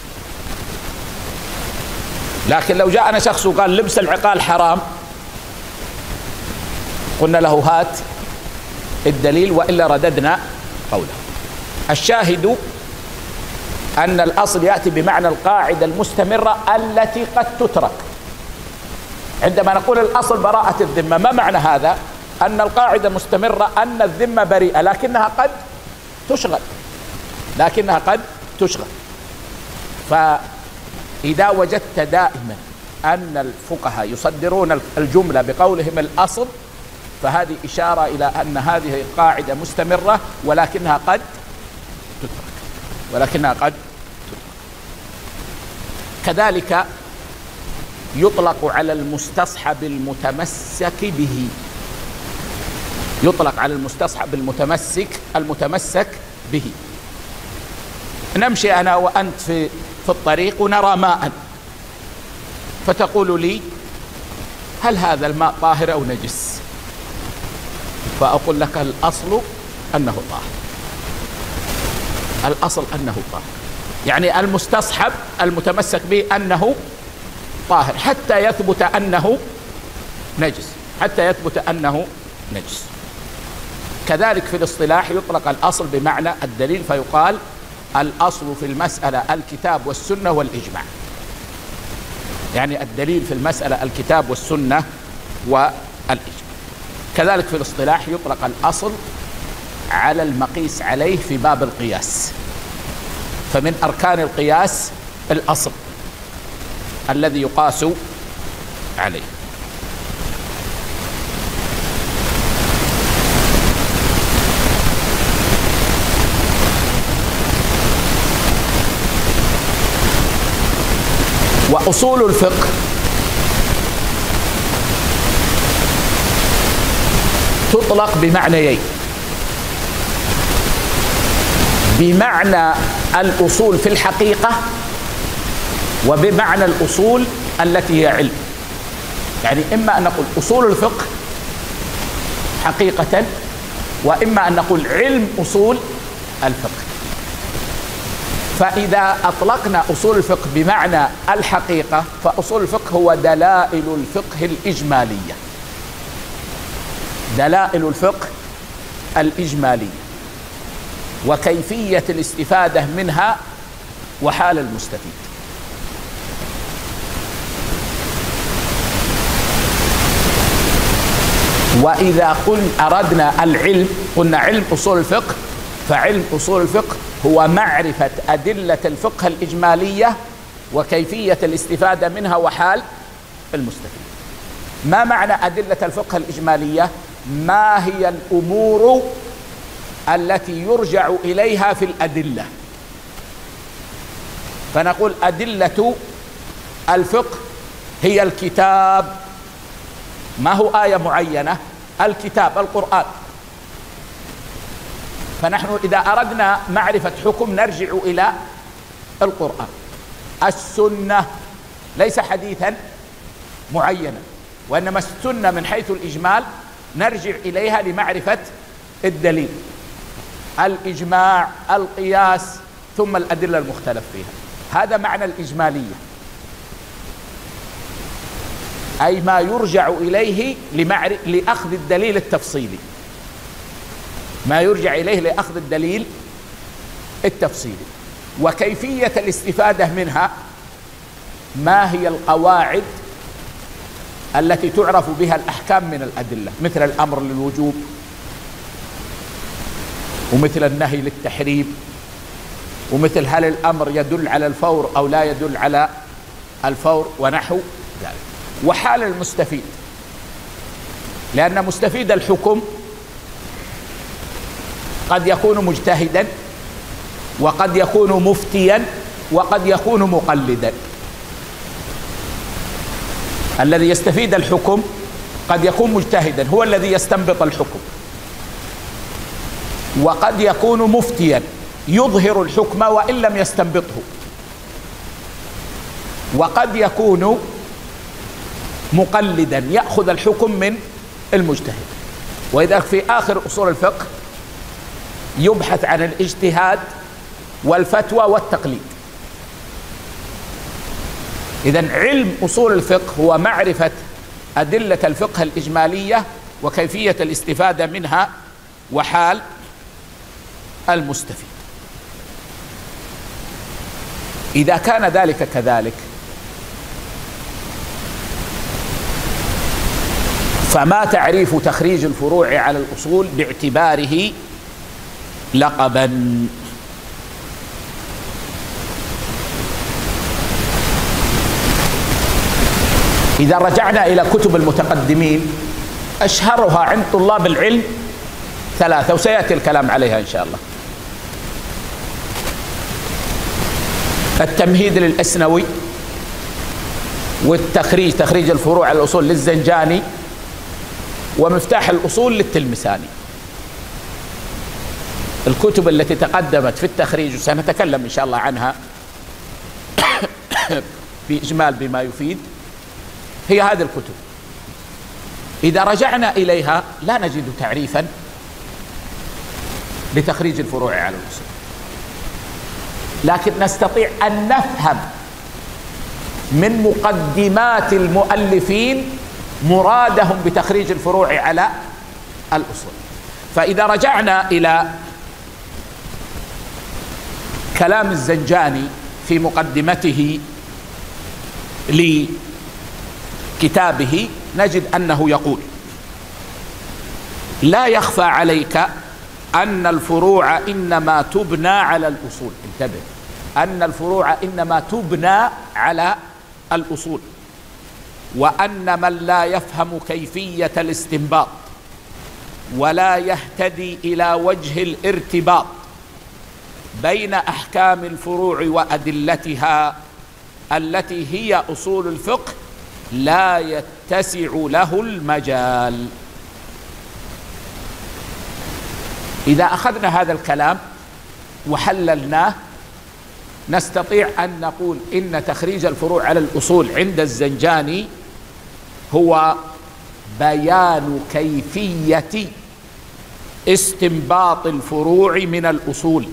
لكن لو جاءنا شخص وقال لبس العقال حرام، قلنا له هات الدليل وإلا رددنا قوله. الشاهد أن الأصل يأتي بمعنى القاعدة المستمرة التي قد تترك. عندما نقول الأصل براءة الذمة، ما معنى هذا؟ أن القاعدة مستمرة أن الذمة بريئة، لكنها قد تشغل لكنها قد تشغل فإذا وجدت دائما أن الفقهاء يصدرون الجملة بقولهم الأصل، فهذه إشارة إلى أن هذه قاعدة مستمرة ولكنها قد تترك ولكنها قد تترك. كذلك يطلق على المستصحب المتمسك به يطلق على المستصحب المتمسك المتمسك به نمشي أنا وأنت في في الطريق ونرى ماء، فتقول لي هل هذا الماء طاهر أو نجس؟ فأقول لك الأصل أنه طاهر الأصل أنه طاهر يعني المستصحب المتمسك به أنه طاهر حتى يثبت أنه نجس حتى يثبت أنه نجس. كذلك في الاصطلاح يطلق الأصل بمعنى الدليل، فيقال الأصل في المسألة الكتاب والسنة والإجماع، يعني الدليل في المسألة الكتاب والسنة والإجماع. كذلك في الاصطلاح يطلق الأصل على المقيس عليه في باب القياس، فمن أركان القياس الأصل الذي يقاس عليه. وأصول الفقه تطلق بمعنيين: بمعنى الأصول في الحقيقة، وبمعنى الأصول التي هي علم. يعني إما أن نقول أصول الفقه حقيقة، وإما أن نقول علم أصول الفقه. فإذا أطلقنا أصول الفقه بمعنى الحقيقة، فأصول الفقه هو دلائل الفقه الإجمالية دلائل الفقه الإجمالية وكيفية الاستفادة منها وحال المستفيد. وإذا قلنا أردنا العلم قلنا علم أصول الفقه، فعلم أصول الفقه هو معرفة أدلة الفقه الإجمالية وكيفية الاستفادة منها وحال المستفيد. ما معنى أدلة الفقه الإجمالية؟ ما هي الأمور التي يرجع إليها في الأدلة؟ فنقول أدلة الفقه هي الكتاب. ما هو آية معينة؟ الكتاب القرآن. فنحن إذا أردنا معرفة حكم نرجع إلى القرآن. السنة ليس حديثا معينا، وإنما السنة من حيث الإجمال نرجع إليها لمعرفة الدليل. الإجماع، القياس، ثم الأدلة المختلف فيها. هذا معنى الإجمالية، أي ما يرجع إليه لأخذ الدليل التفصيلي ما يرجع إليه لأخذ الدليل التفصيلي وكيفية الاستفادة منها ما هي القواعد التي تعرف بها الأحكام من الأدلة، مثل الأمر للوجوب، ومثل النهي للتحريم، ومثل هل الأمر يدل على الفور أو لا يدل على الفور، ونحو ذلك. وحال المستفيد، لأن مستفيد الحكم قد يكون مجتهدا، وقد يكون مفتيا، وقد يكون مقلدا. الذي يستفيد الحكم قد يكون مجتهدا، هو الذي يستنبط الحكم، وقد يكون مفتيا يظهر الحكم وإن لم يستنبطه، وقد يكون مقلدا يأخذ الحكم من المجتهد. وإذا في آخر أصول الفقه يبحث عن الاجتهاد والفتوى والتقليد. إذن علم أصول الفقه هو معرفة أدلة الفقه الإجمالية وكيفية الاستفادة منها وحال المستفيد. إذا كان ذلك كذلك، فما تعريف تخريج الفروع على الأصول باعتباره لقبا؟ إذا رجعنا إلى كتب المتقدمين أشهرها عند طلاب العلم ثلاثة، وسيأتي الكلام عليها إن شاء الله. التمهيد للأسنوي، والتخريج تخريج الفروع على الأصول للزنجاني، ومفتاح الأصول للتلمساني. الكتب التي تقدمت في التخريج وسنتكلم إن شاء الله عنها بإجمال بما يفيد هي هذه الكتب. إذا رجعنا إليها لا نجد تعريفا لتخريج الفروع على الأصول، لكن نستطيع أن نفهم من مقدمات المؤلفين مرادهم بتخريج الفروع على الأصول. فإذا رجعنا إلى كلام الزنجاني في مقدمته لكتابه نجد أنه يقول: لا يخفى عليك أن الفروع إنما تبنى على الأصول. انتبه، أن الفروع إنما تبنى على الأصول، وأن من لا يفهم كيفية الاستنباط ولا يهتدي إلى وجه الارتباط بين أحكام الفروع وأدلتها التي هي أصول الفقه لا يتسع له المجال. إذا أخذنا هذا الكلام وحللناه نستطيع أن نقول إن تخريج الفروع على الأصول عند الزنجاني هو بيان كيفية استنباط الفروع من الأصول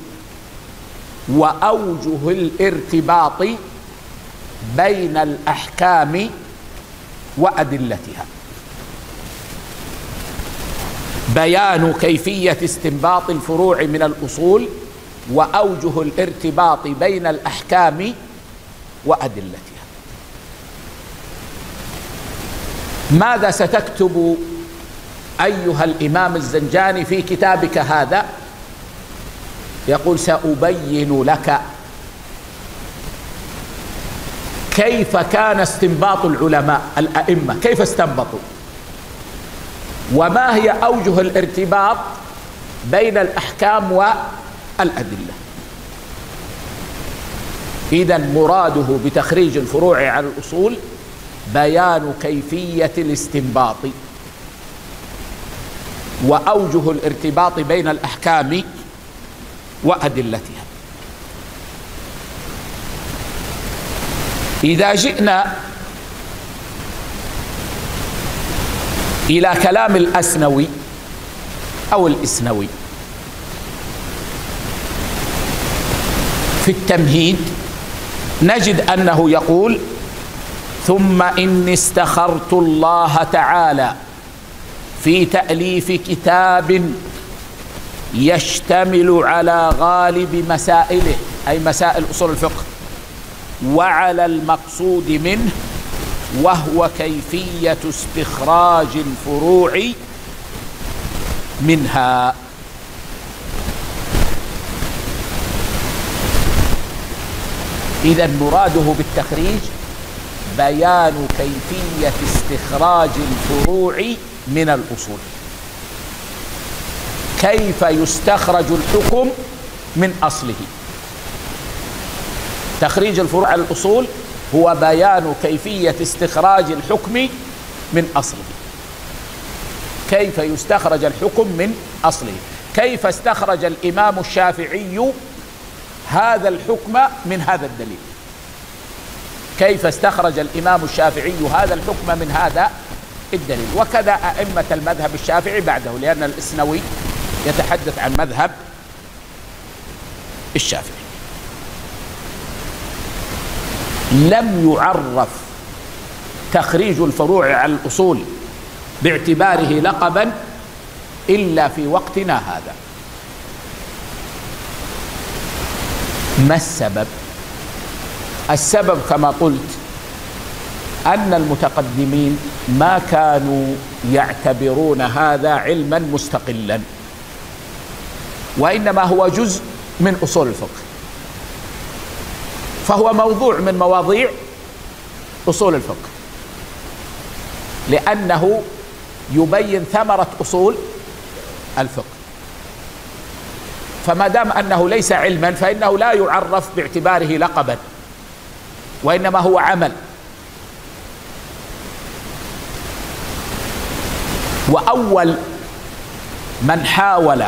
وأوجه الارتباط بين الأحكام وأدلتها. بيان كيفية استنباط الفروع من الأصول وأوجه الارتباط بين الأحكام وأدلتها. ماذا ستكتب أيها الإمام الزنجاني في كتابك هذا؟ يقول: سأبين لك كيف كان استنباط العلماء الأئمة، كيف استنبطوا، وما هي أوجه الارتباط بين الأحكام والأدلة. إذن مراده بتخريج الفروع على الأصول بيان كيفية الاستنباط وأوجه الارتباط بين الأحكام وأدلتها. إذا جئنا إلى كلام الأسنوي أو الإسنوي في التمهيد نجد أنه يقول: ثم إني استخرت الله تعالى في تأليف كتاب يشتمل على غالب مسائله، أي مسائل أصول الفقه، وعلى المقصود منه، وهو كيفية استخراج الفروع منها. إذن مراده بالتخريج بيان كيفية استخراج الفروع من الأصول، كيف يستخرج الحكم من أصله. تخريج الفروع على الأصول هو بيان كيفية استخراج الحكم من أصله، كيف يستخرج الحكم من أصله. كيف استخرج الإمام الشافعي هذا الحكم من هذا الدليل؟ كيف استخرج الإمام الشافعي هذا الحكم من هذا الدليل؟ وكذا أئمة المذهب الشافعي بعده، لأن الإسنوي يتحدث عن مذهب الشافعي. لم يعرف تخريج الفروع على الأصول باعتباره لقبا إلا في وقتنا هذا. ما السبب؟ السبب كما قلت أن المتقدمين ما كانوا يعتبرون هذا علما مستقلا، وإنما هو جزء من أصول الفقه، فهو موضوع من مواضيع أصول الفقه، لأنه يبين ثمرة أصول الفقه. فما دام أنه ليس علما فإنه لا يعرف باعتباره لقبا، وإنما هو عمل. وأول من حاول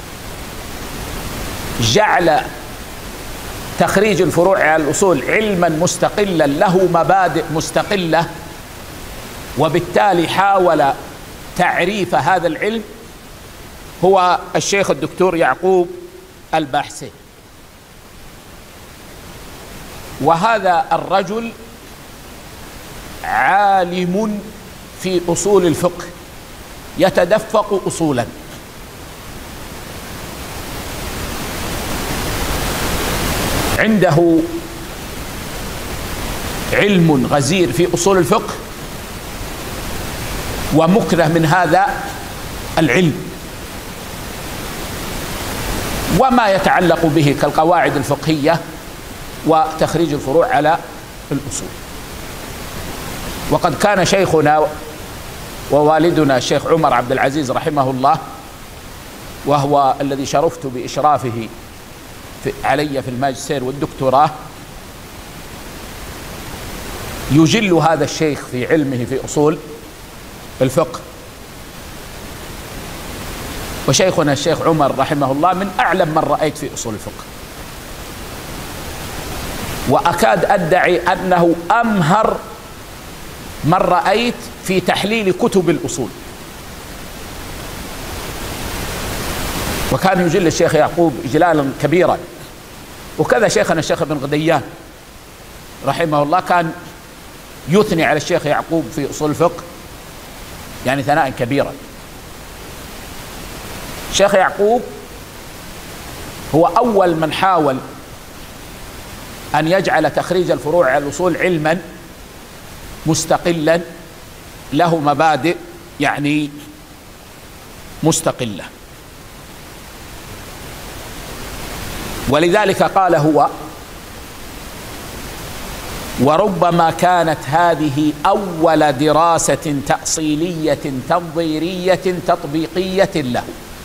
جعل تخريج الفروع على الأصول علما مستقلا له مبادئ مستقلة، وبالتالي حاول تعريف هذا العلم، هو الشيخ الدكتور يعقوب الباحثي. وهذا الرجل عالم في أصول الفقه، يتدفق أصولا، عنده علم غزير في أصول الفقه، ومكره من هذا العلم وما يتعلق به كالقواعد الفقهية وتخريج الفروع على الأصول. وقد كان شيخنا ووالدنا الشيخ عمر عبد العزيز رحمه الله، وهو الذي شرفت بإشرافه في علي في الماجستير والدكتوراه، يجل هذا الشيخ في علمه في أصول الفقه. وشيخنا الشيخ عمر رحمه الله من أعلم من رأيت في أصول الفقه، وأكاد أدعي أنه أمهر من رأيت في تحليل كتب الأصول. وكان يجل الشيخ يعقوب إجلالا كبيرا، وكذا شيخنا الشيخ ابن غديان رحمه الله كان يثني على الشيخ يعقوب في أصول الفقه يعني ثناء كبيرا. الشيخ يعقوب هو أول من حاول أن يجعل تخريج الفروع على الأصول علما مستقلا له مبادئ يعني مستقلة. ولذلك قال هو: وربما كانت هذه أول دراسة تأصيلية تنظيرية تطبيقية له.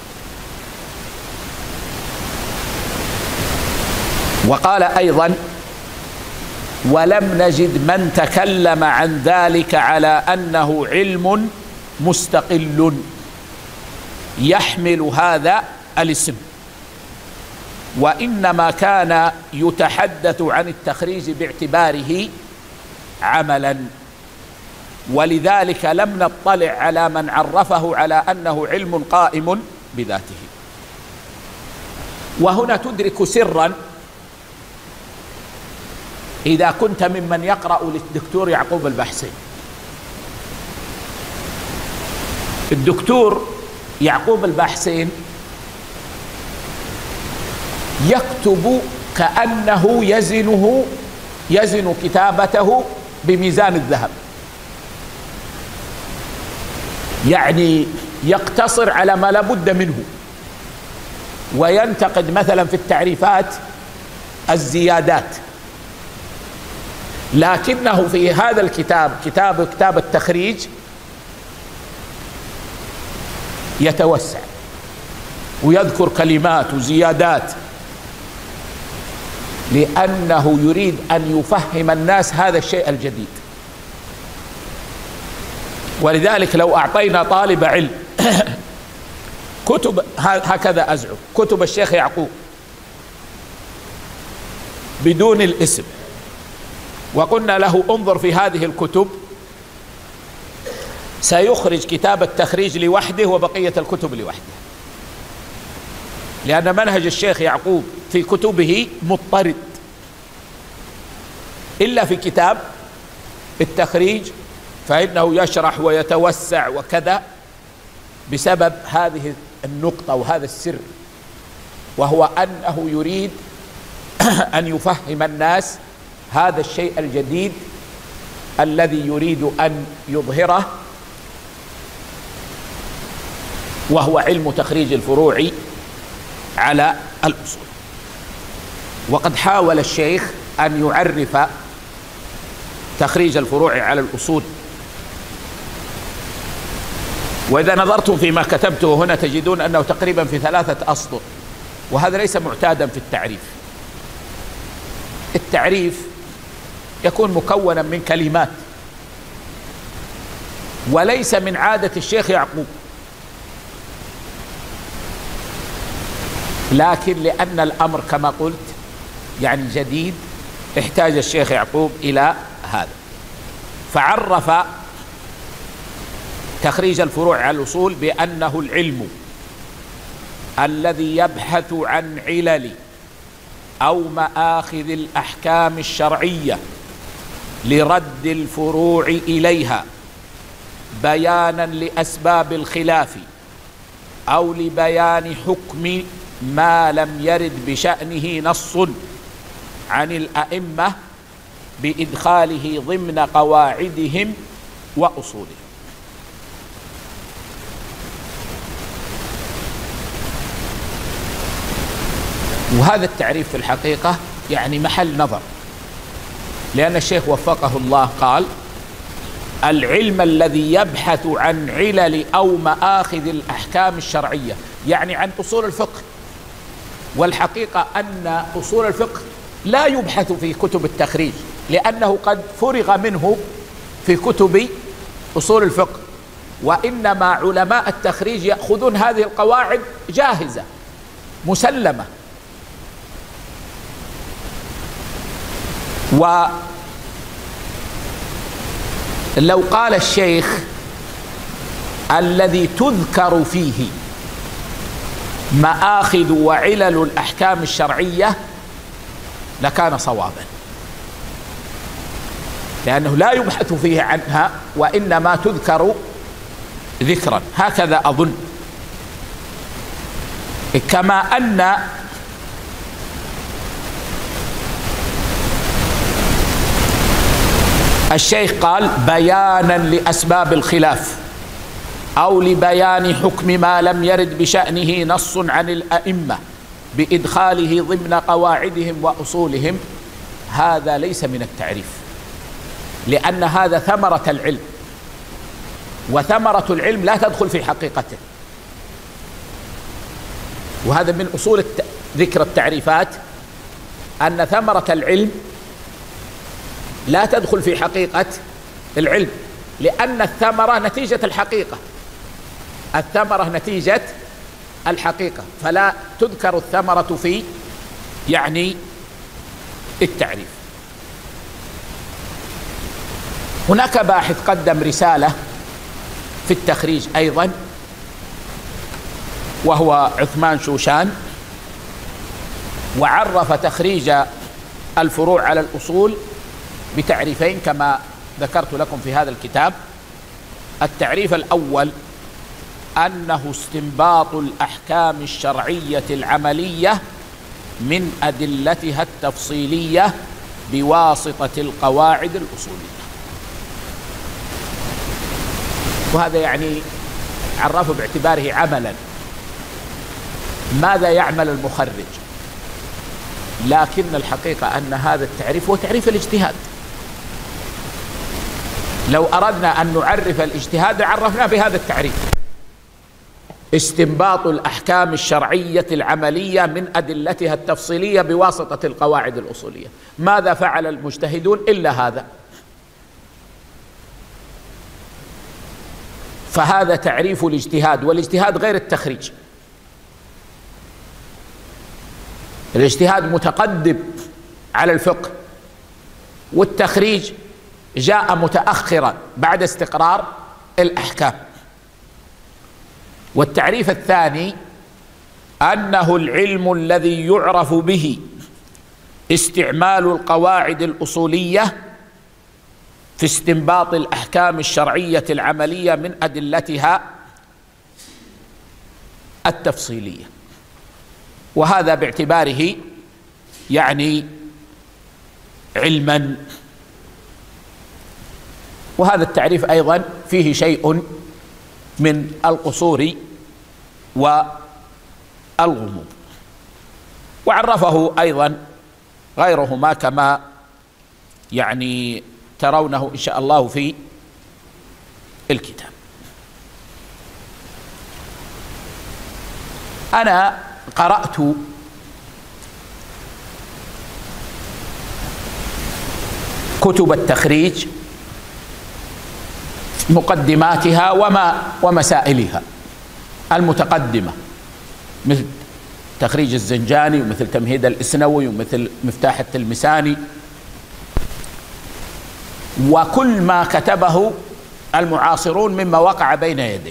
وقال أيضا: ولم نجد من تكلم عن ذلك على أنه علم مستقل يحمل هذا الاسم، وإنما كان يتحدث عن التخريج باعتباره عملا. ولذلك لم نطلع على من عرفه على أنه علم قائم بذاته. وهنا تدرك سرا إذا كنت ممن يقرأ للدكتور يعقوب الباحثي. الدكتور يعقوب الباحثي يكتب كأنه يزنه يزن كتابته بميزان الذهب، يعني يقتصر على ما لابد منه، وينتقد مثلا في التعريفات الزيادات. لكنه في هذا الكتاب، كتاب كتاب التخريج، يتوسع ويذكر كلمات وزيادات، لأنه يريد أن يفهم الناس هذا الشيء الجديد. ولذلك لو أعطينا طالب علم كتب هكذا أزعم كتب الشيخ يعقوب بدون الاسم، وقلنا له انظر في هذه الكتب، سيخرج كتاب التخريج لوحده وبقية الكتب لوحده، لأن منهج الشيخ يعقوب في كتبه مضطرد، إلا في كتاب التخريج فإنه يشرح ويتوسع وكذا، بسبب هذه النقطة وهذا السر، وهو أنه يريد أن يفهم الناس هذا الشيء الجديد الذي يريد أن يظهره، وهو علم تخريج الفروع على الأصول. وقد حاول الشيخ أن يعرف تخريج الفروع على الأصول، وإذا نظرتم فيما كتبته هنا تجدون أنه تقريبا في ثلاثة أسطر، وهذا ليس معتادا في التعريف. التعريف يكون مكونا من كلمات، وليس من عادة الشيخ يعقوب، لكن لأن الأمر كما قلت يعني جديد، احتاج الشيخ يعقوب إلى هذا، فعرف تخريج الفروع على الأصول بأنه العلم الذي يبحث عن علل أو مآخذ الأحكام الشرعية لرد الفروع إليها بيانا لأسباب الخلاف أو لبيان حكم ما لم يرد بشأنه نص عن الأئمة بإدخاله ضمن قواعدهم وأصولهم. وهذا التعريف في الحقيقة يعني محل نظر، لأن الشيخ وفقه الله قال العلم الذي يبحث عن علل أو مآخذ الأحكام الشرعية، يعني عن أصول الفقه. والحقيقة أن أصول الفقه لا يبحث في كتب التخريج، لأنه قد فرغ منه في كتب أصول الفقه، وإنما علماء التخريج يأخذون هذه القواعد جاهزة مسلمة. ولو قال الشيخ الذي تذكر فيه مآخذ وعلل الأحكام الشرعية لكان صوابا، لأنه لا يبحث فيه عنها وإنما تذكر ذكرا، هكذا أظن. كما أن الشيخ قال بيانا لأسباب الخلاف أو لبيان حكم ما لم يرد بشأنه نص عن الأئمة بإدخاله ضمن قواعدهم وأصولهم، هذا ليس من التعريف، لأن هذا ثمرة العلم، وثمرة العلم لا تدخل في حقيقته. وهذا من أصول ذكر التعريفات، أن ثمرة العلم لا تدخل في حقيقة العلم، لأن الثمرة نتيجة الحقيقة، الثمرة نتيجة الحقيقة، فلا تذكر الثمرة في يعني التعريف. هناك باحث قدم رسالة في التخريج أيضا، وهو عثمان شوشان، وعرف تخريج الفروع على الأصول بتعريفين كما ذكرت لكم في هذا الكتاب. التعريف الأول أنه استنباط الأحكام الشرعية العملية من أدلتها التفصيلية بواسطة القواعد الأصولية. وهذا يعني عرفه باعتباره عملا. ماذا يعمل المخرج؟ لكن الحقيقة أن هذا التعريف هو تعريف الاجتهاد. لو أردنا أن نعرف الاجتهاد عرفناه بهذا التعريف: استنباط الأحكام الشرعية العملية من أدلتها التفصيلية بواسطة القواعد الأصولية. ماذا فعل المجتهدون إلا هذا؟ فهذا تعريف الاجتهاد، والاجتهاد غير التخريج. الاجتهاد متقدم على الفقه، والتخريج جاء متأخرا بعد استقرار الأحكام. والتعريف الثاني أنه العلم الذي يعرف به استعمال القواعد الأصولية في استنباط الأحكام الشرعية العملية من أدلتها التفصيلية. وهذا باعتباره يعني علما. وهذا التعريف أيضا فيه شيء من القصور والغموض، وعرفه أيضا غيرهما كما يعني ترونه إن شاء الله في الكتاب. أنا قرأت كتب التخريج، مقدماتها وما ومسائلها المتقدمة، مثل تخريج الزنجاني ومثل تمهيد الإسنوي ومثل مفتاح التلمساني، وكل ما كتبه المعاصرون مما وقع بين يدي.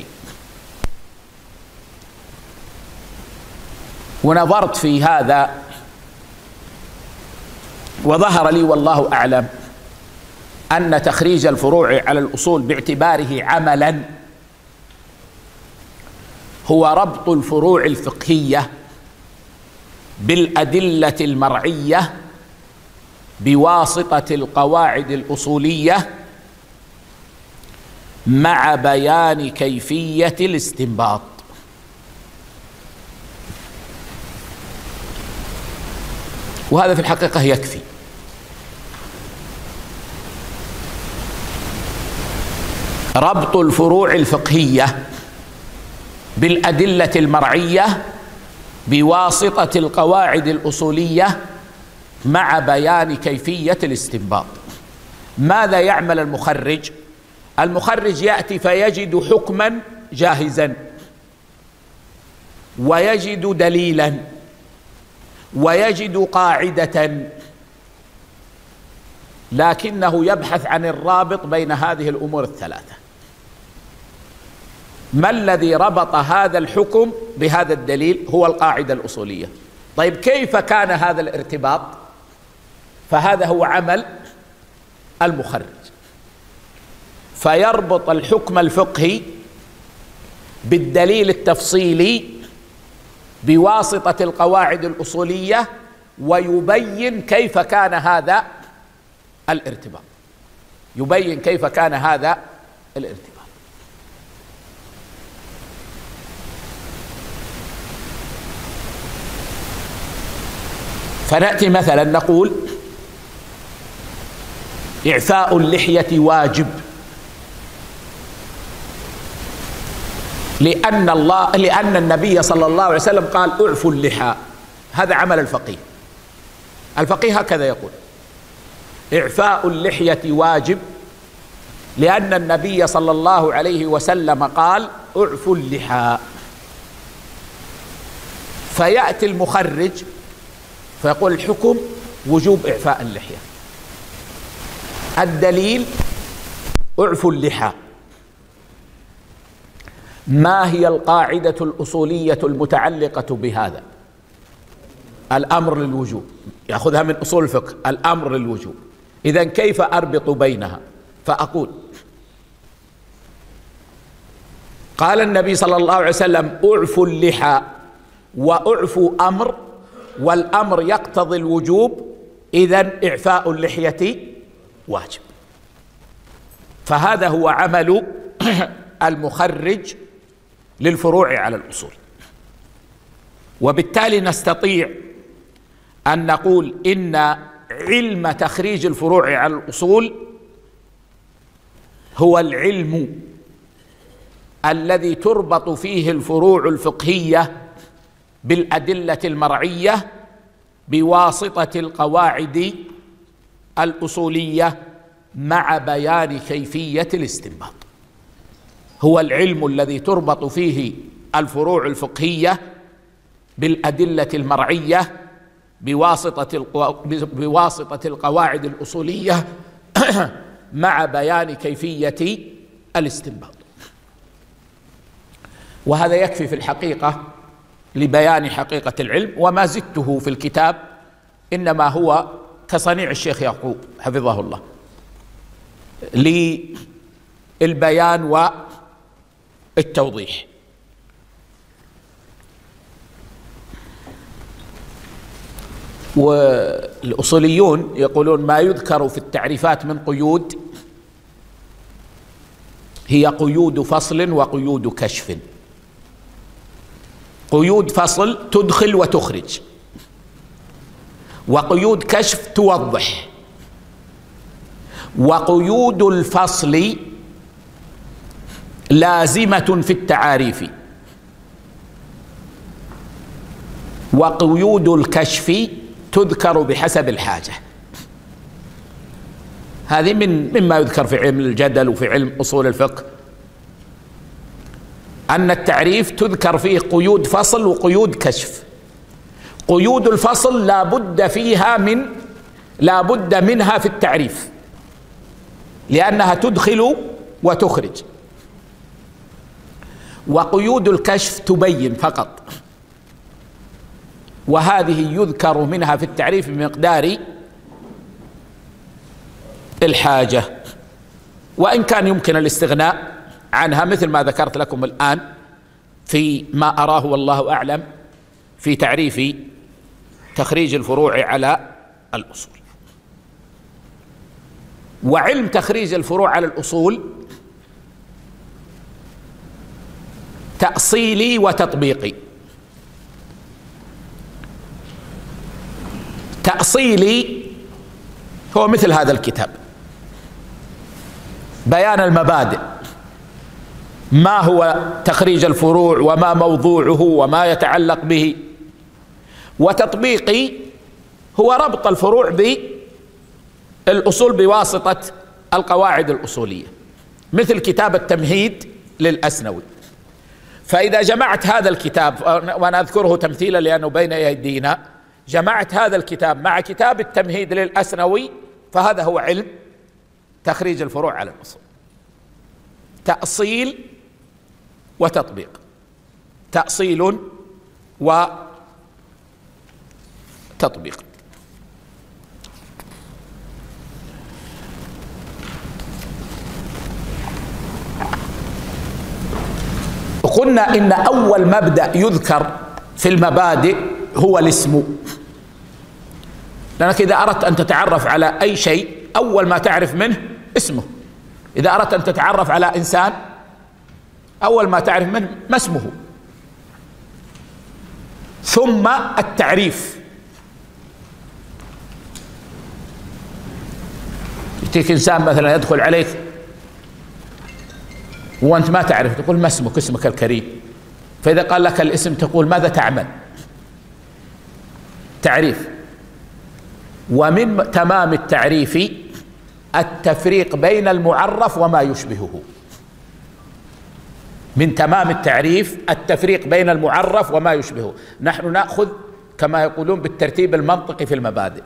ونظرت في هذا وظهر لي والله أعلم أن تخريج الفروع على الأصول باعتباره عملا هو ربط الفروع الفقهية بالأدلة المرعية بواسطة القواعد الأصولية مع بيان كيفية الاستنباط. وهذا في الحقيقة يكفي. ربط الفروع الفقهية بالأدلة المرعية بواسطة القواعد الأصولية مع بيان كيفية الاستنباط. ماذا يعمل المخرج؟ المخرج يأتي فيجد حكما جاهزا، ويجد دليلا، ويجد قاعدة، لكنه يبحث عن الرابط بين هذه الأمور الثلاثة. ما الذي ربط هذا الحكم بهذا الدليل؟ هو القاعدة الأصولية. طيب كيف كان هذا الارتباط؟ فهذا هو عمل المخرج، فيربط الحكم الفقهي بالدليل التفصيلي بواسطة القواعد الأصولية، ويبين كيف كان هذا الارتباط، يبين كيف كان هذا الارتباط. فنأتي مثلا نقول إعفاء اللحية واجب، لأن الله لأن النبي صلى الله عليه وسلم قال اعفوا اللحى. هذا عمل الفقيه. الفقيه هكذا يقول: إعفاء اللحية واجب لأن النبي صلى الله عليه وسلم قال اعفوا اللحى. فيأتي المخرج فيقول الحكم وجوب إعفاء اللحية، الدليل اعفوا اللحى. ما هي القاعدة الأصولية المتعلقة بهذا؟ الأمر للوجوب، يأخذها من أصول الفقه، الأمر للوجوب. إذن كيف أربط بينها؟ فأقول قال النبي صلى الله عليه وسلم اعفوا اللحى، وأعفوا أمر، والأمر يقتضي الوجوب. إذن إعفاء اللحية واجب. فهذا هو عمل المخرج للفروع على الأصول. وبالتالي نستطيع أن نقول إن علم تخريج الفروع على الأصول هو العلم الذي تربط فيه الفروع الفقهية بالأدلة المرعية بواسطة القواعد الأصولية مع بيان كيفية الاستنباط. هو العلم الذي تربط فيه الفروع الفقهية بالأدلة المرعية بواسطة القو... بواسطة القواعد الأصولية مع بيان كيفية الاستنباط. وهذا يكفي في الحقيقة لبيان حقيقة العلم، وما زدته في الكتاب إنما هو كصنيع الشيخ يعقوب حفظه الله للبيان والتوضيح. والأصوليون يقولون ما يذكر في التعريفات من قيود هي قيود فصل وقيود كشف. قيود فصل تدخل وتخرج، وقيود كشف توضح. وقيود الفصل لازمة في التعاريف، وقيود الكشف تذكر بحسب الحاجة. هذه من مما يذكر في علم الجدل وفي علم أصول الفقه، أن التعريف تذكر فيه قيود فصل وقيود كشف. قيود الفصل لا بد فيها من لا بد منها في التعريف لأنها تدخل وتخرج، وقيود الكشف تبين فقط، وهذه يذكر منها في التعريف بمقدار الحاجة، وإن كان يمكن الاستغناء عنها مثل ما ذكرت لكم الآن في ما أراه والله أعلم في تعريف تخريج الفروع على الأصول. وعلم تخريج الفروع على الأصول تأصيلي وتطبيقي. تأصيلي هو مثل هذا الكتاب، بيان المبادئ، ما هو تخريج الفروع وما موضوعه وما يتعلق به. وتطبيقي هو ربط الفروع بالأصول بواسطة القواعد الأصولية، مثل كتاب التمهيد للأسنوي. فإذا جمعت هذا الكتاب، وأنا أذكره تمثيلا لأنه بين يدينا، جمعت هذا الكتاب مع كتاب التمهيد للأسنوي، فهذا هو علم تخريج الفروع على الأصول. تأصيل وتطبيق، تأصيل وتطبيق. قلنا إن أول مبدأ يذكر في المبادئ هو الاسم، لأنك إذا أردت أن تتعرف على أي شيء أول ما تعرف منه اسمه. إذا أردت أن تتعرف على إنسان أول ما تعرف منه ما اسمه. ثم التعريف، يأتيك إنسان مثلا يدخل عليك وأنت ما تعرف، تقول ما اسمك؟ اسمك الكريم. فإذا قال لك الاسم تقول ماذا تعمل؟ تعريف. ومن تمام التعريف التفريق بين المعرف وما يشبهه. من تمام التعريف التفريق بين المعرف وما يشبهه. نحن نأخذ كما يقولون بالترتيب المنطقي في المبادئ.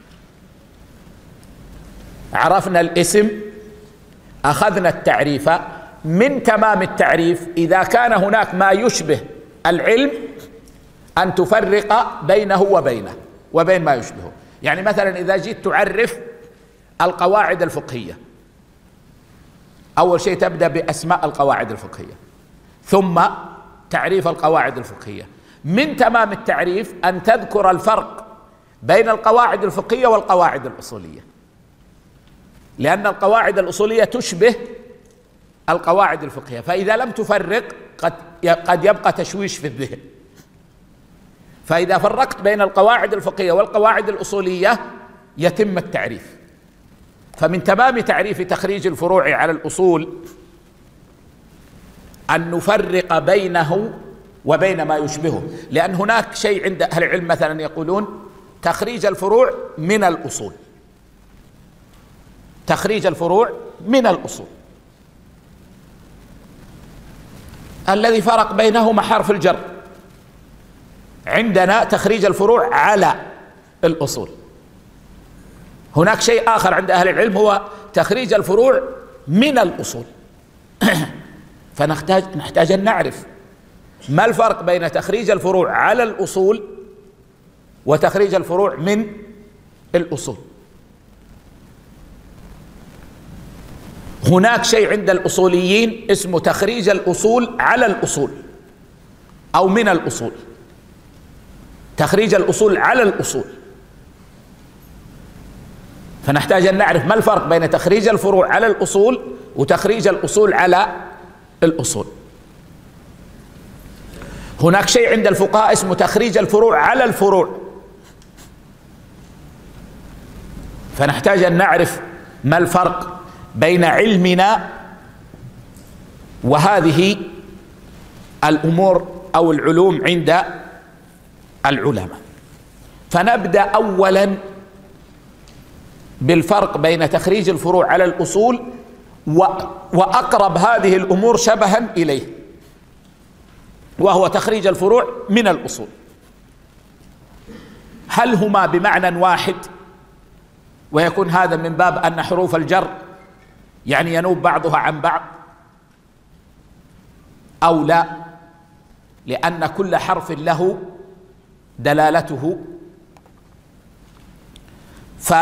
عرفنا الاسم، أخذنا التعريف. من تمام التعريف إذا كان هناك ما يشبه العلم أن تفرق بينه وبينه وبين ما يشبهه. يعني مثلا إذا جيت تعرف القواعد الفقهية، أول شيء تبدأ بأسماء القواعد الفقهية ثم تعريف القواعد الفقهية. من تمام التعريف أن تذكر الفرق بين القواعد الفقهية والقواعد الأصولية، لأن القواعد الأصولية تشبه القواعد الفقهية، فإذا لم تفرق قد قد يبقى تشويش في الذهن. فإذا فرقت بين القواعد الفقهية والقواعد الأصولية يتم التعريف. فمن تمام تعريف تخريج الفروع على الأصول أن نفرق بينه وبين ما يشبهه، لأن هناك شيء عند أهل العلم مثلا يقولون تخريج الفروع من الأصول، تخريج الفروع من الأصول. الذي فرق بينهما حرف الجر، عندنا تخريج الفروع على الأصول. هناك شيء آخر عند أهل العلم هو تخريج الفروع من الأصول. فنحتاج نحتاج أن نعرف ما الفرق بين تخريج الفروع على الأصول وتخريج الفروع من الأصول. هناك شيء عند الأصوليين اسمه تخريج الأصول على الأصول أو من الأصول، تخريج الأصول على الأصول. فنحتاج أن نعرف ما الفرق بين تخريج الفروع على الأصول وتخريج الأصول على الأصول. هناك شيء عند الفقهاء اسمه تخريج الفروع على الفروع، فنحتاج أن نعرف ما الفرق بين علمنا وهذه الأمور أو العلوم عند العلماء. فنبدأ أولا بالفرق بين تخريج الفروع على الأصول وأقرب هذه الأمور شبها إليه، وهو تخريج الفروع من الأصول. هل هما بمعنى واحد؟ ويكون هذا من باب أن حروف الجر يعني ينوب بعضها عن بعض، أو لا؟ لأن كل حرف له دلالته. ف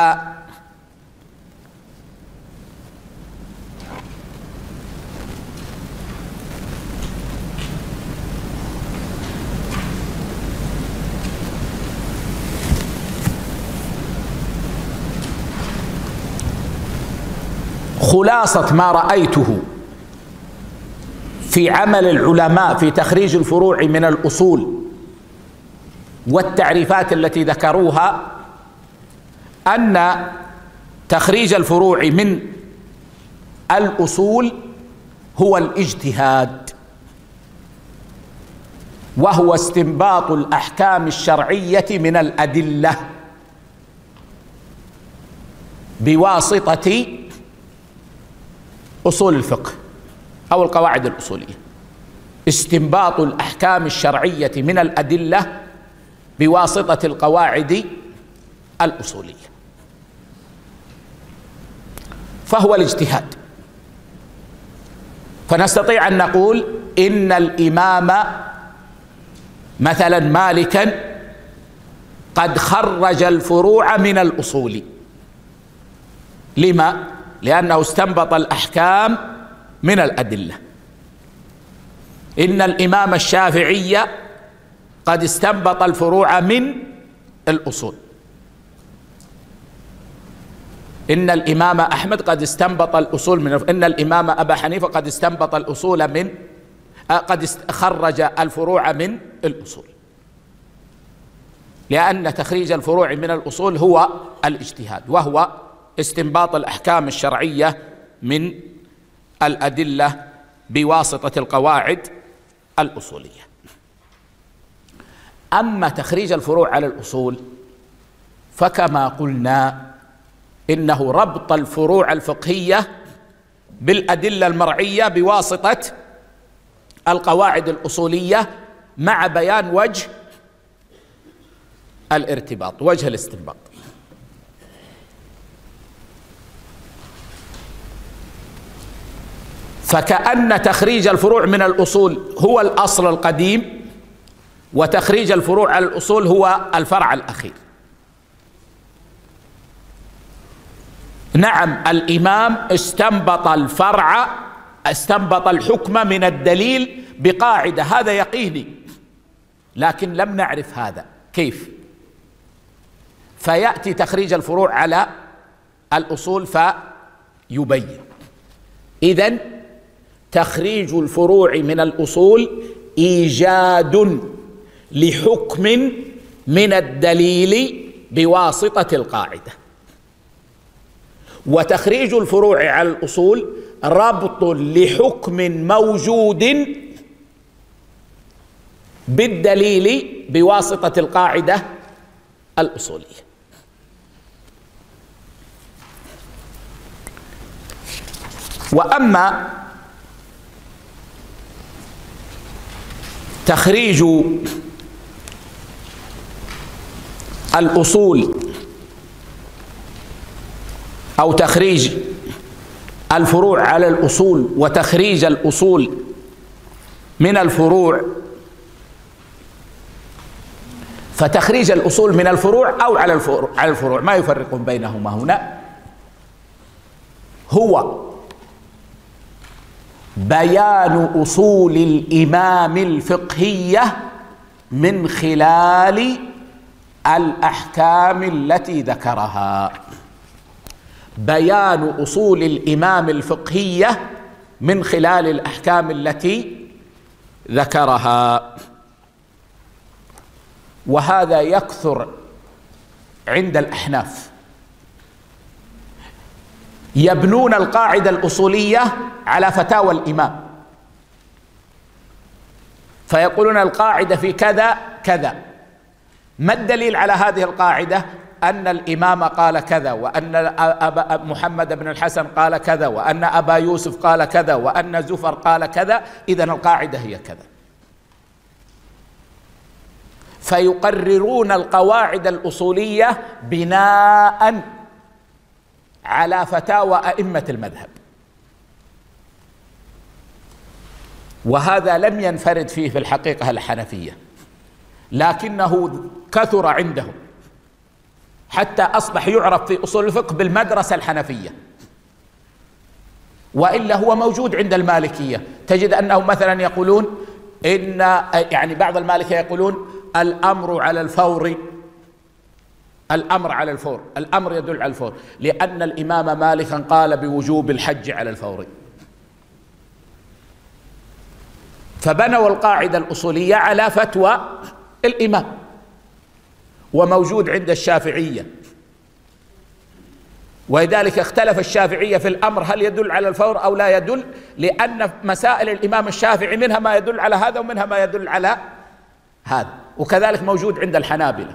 خلاصة ما رأيته في عمل العلماء في تخريج الفروع من الأصول والتعريفات التي ذكروها أن تخريج الفروع من الأصول هو الاجتهاد، وهو استنباط الأحكام الشرعية من الأدلة بواسطة أصول الفقه أو القواعد الأصولية. استنباط الأحكام الشرعية من الأدلة بواسطة القواعد الأصولية، فهو الاجتهاد. فنستطيع أن نقول إن الإمام مثلا مالكا قد خرج الفروع من الأصول. لما؟ لأنه استنبط الأحكام من الأدلة. إن الإمام الشافعي قد استنبط الفروع من الأصول. إن الإمام أحمد قد استنبط الأصول من إن الإمام أبا حنيفة قد استنبط الأصول من قد خرج الفروع من الأصول، لأن تخريج الفروع من الأصول هو الاجتهاد، وهو استنباط الأحكام الشرعية من الأدلة بواسطة القواعد الأصولية. أما تخريج الفروع على الأصول فكما قلنا إنه ربط الفروع الفقهية بالأدلة المرعية بواسطة القواعد الأصولية مع بيان وجه الارتباط، وجه الاستنباط. فكأن تخريج الفروع من الأصول هو الأصل القديم، وتخريج الفروع على الأصول هو الفرع الأخير. نعم، الإمام استنبط الفرع، استنبط الحكم من الدليل بقاعدة، هذا يقيني، لكن لم نعرف هذا كيف. فيأتي تخريج الفروع على الأصول فيبين. إذن تخريج الفروع من الأصول إيجاد لحكم من الدليل بواسطة القاعدة، وتخريج الفروع على الأصول ربط لحكم موجود بالدليل بواسطة القاعدة الأصولية. وأما تخريج الأصول أو تخريج الفروع على الأصول وتخريج الأصول من الفروع، فتخريج الأصول من الفروع أو على الفروع, على الفروع ما يفرق بينهما هنا، هو بيان أصول الإمام الفقهية من خلال الأحكام التي ذكرها. بيان أصول الإمام الفقهية من خلال الأحكام التي ذكرها. وهذا يكثر عند الأحناف، يبنون القاعدة الأصولية على فتاوى الإمام، فيقولون القاعدة في كذا كذا. ما الدليل على هذه القاعدة؟ أن الإمام قال كذا، وأن أبا محمد بن الحسن قال كذا، وأن أبا يوسف قال كذا، وأن زفر قال كذا، إذن القاعدة هي كذا. فيقررون القواعد الأصولية بناء على فتاوى أئمة المذهب، وهذا لم ينفرد فيه في الحقيقة الحنفية، لكنه كثر عندهم حتى أصبح يعرف في أصول الفقه بالمدرسة الحنفية. وإلا هو موجود عند المالكية، تجد أنهم مثلا يقولون إن يعني بعض المالكية يقولون الأمر على الفور، الأمر على الفور، الأمر يدل على الفور، لأن الإمام مالكا قال بوجوب الحج على الفور. فبنوا القاعدة الأصولية على فتوى الإمام، وموجود عند الشافعية، ولذلك اختلف الشافعية في الأمر هل يدل على الفور أو لا يدل، لأن مسائل الإمام الشافعي منها ما يدل على هذا ومنها ما يدل على هذا، وكذلك موجود عند الحنابلة.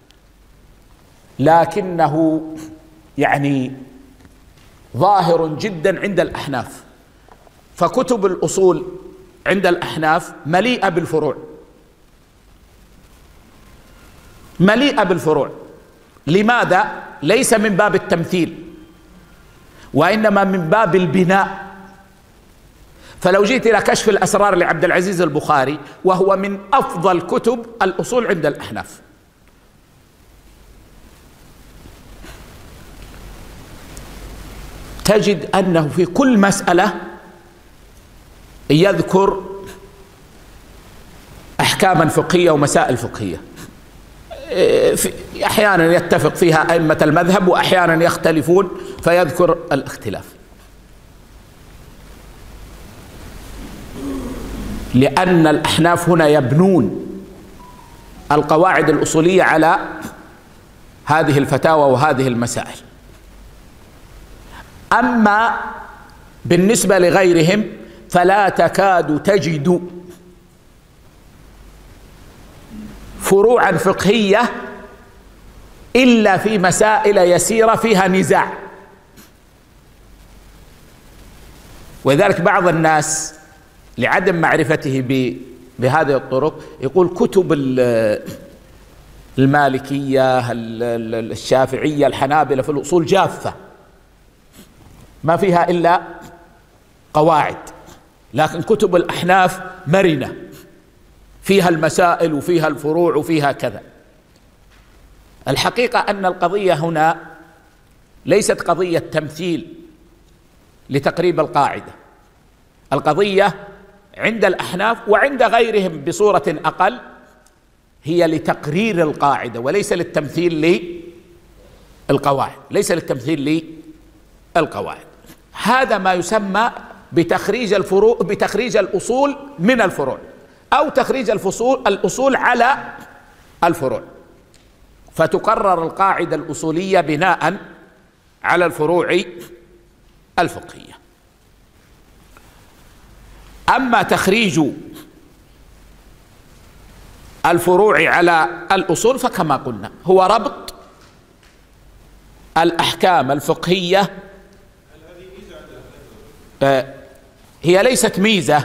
لكنه يعني ظاهر جدا عند الأحناف، فكتب الأصول عند الأحناف مليئة بالفروع، مليئة بالفروع. لماذا؟ ليس من باب التمثيل، وإنما من باب البناء. فلو جيت إلى كشف الأسرار لعبد العزيز البخاري، وهو من أفضل كتب الأصول عند الأحناف، تجد أنه في كل مسألة يذكر أحكاما فقهية ومسائل فقهية، أحيانا يتفق فيها أئمة المذهب وأحيانا يختلفون فيذكر الاختلاف، لأن الأحناف هنا يبنون القواعد الأصولية على هذه الفتاوى وهذه المسائل. أما بالنسبة لغيرهم فلا تكاد تجد فروعا فقهية إلا في مسائل يسيرة فيها نزاع. ولذلك بعض الناس لعدم معرفته بهذه الطرق يقول كتب المالكية الشافعية الحنابلة في الأصول جافة ما فيها إلا قواعد، لكن كتب الأحناف مرنة فيها المسائل وفيها الفروع وفيها كذا. الحقيقة أن القضية هنا ليست قضية تمثيل لتقريب القاعدة، القضية عند الأحناف وعند غيرهم بصورة أقل هي لتقرير القاعدة وليس للتمثيل للقواعد، ليس للتمثيل للقواعد. هذا ما يسمى بتخريج الفروع، بتخريج الأصول من الفروع، أو تخريج الفصول الأصول على الفروع، فتقرر القاعدة الأصولية بناء على الفروع الفقهية. أما تخريج الفروع على الأصول فكما قلنا هو ربط الأحكام الفقهية. هي ليست ميزة،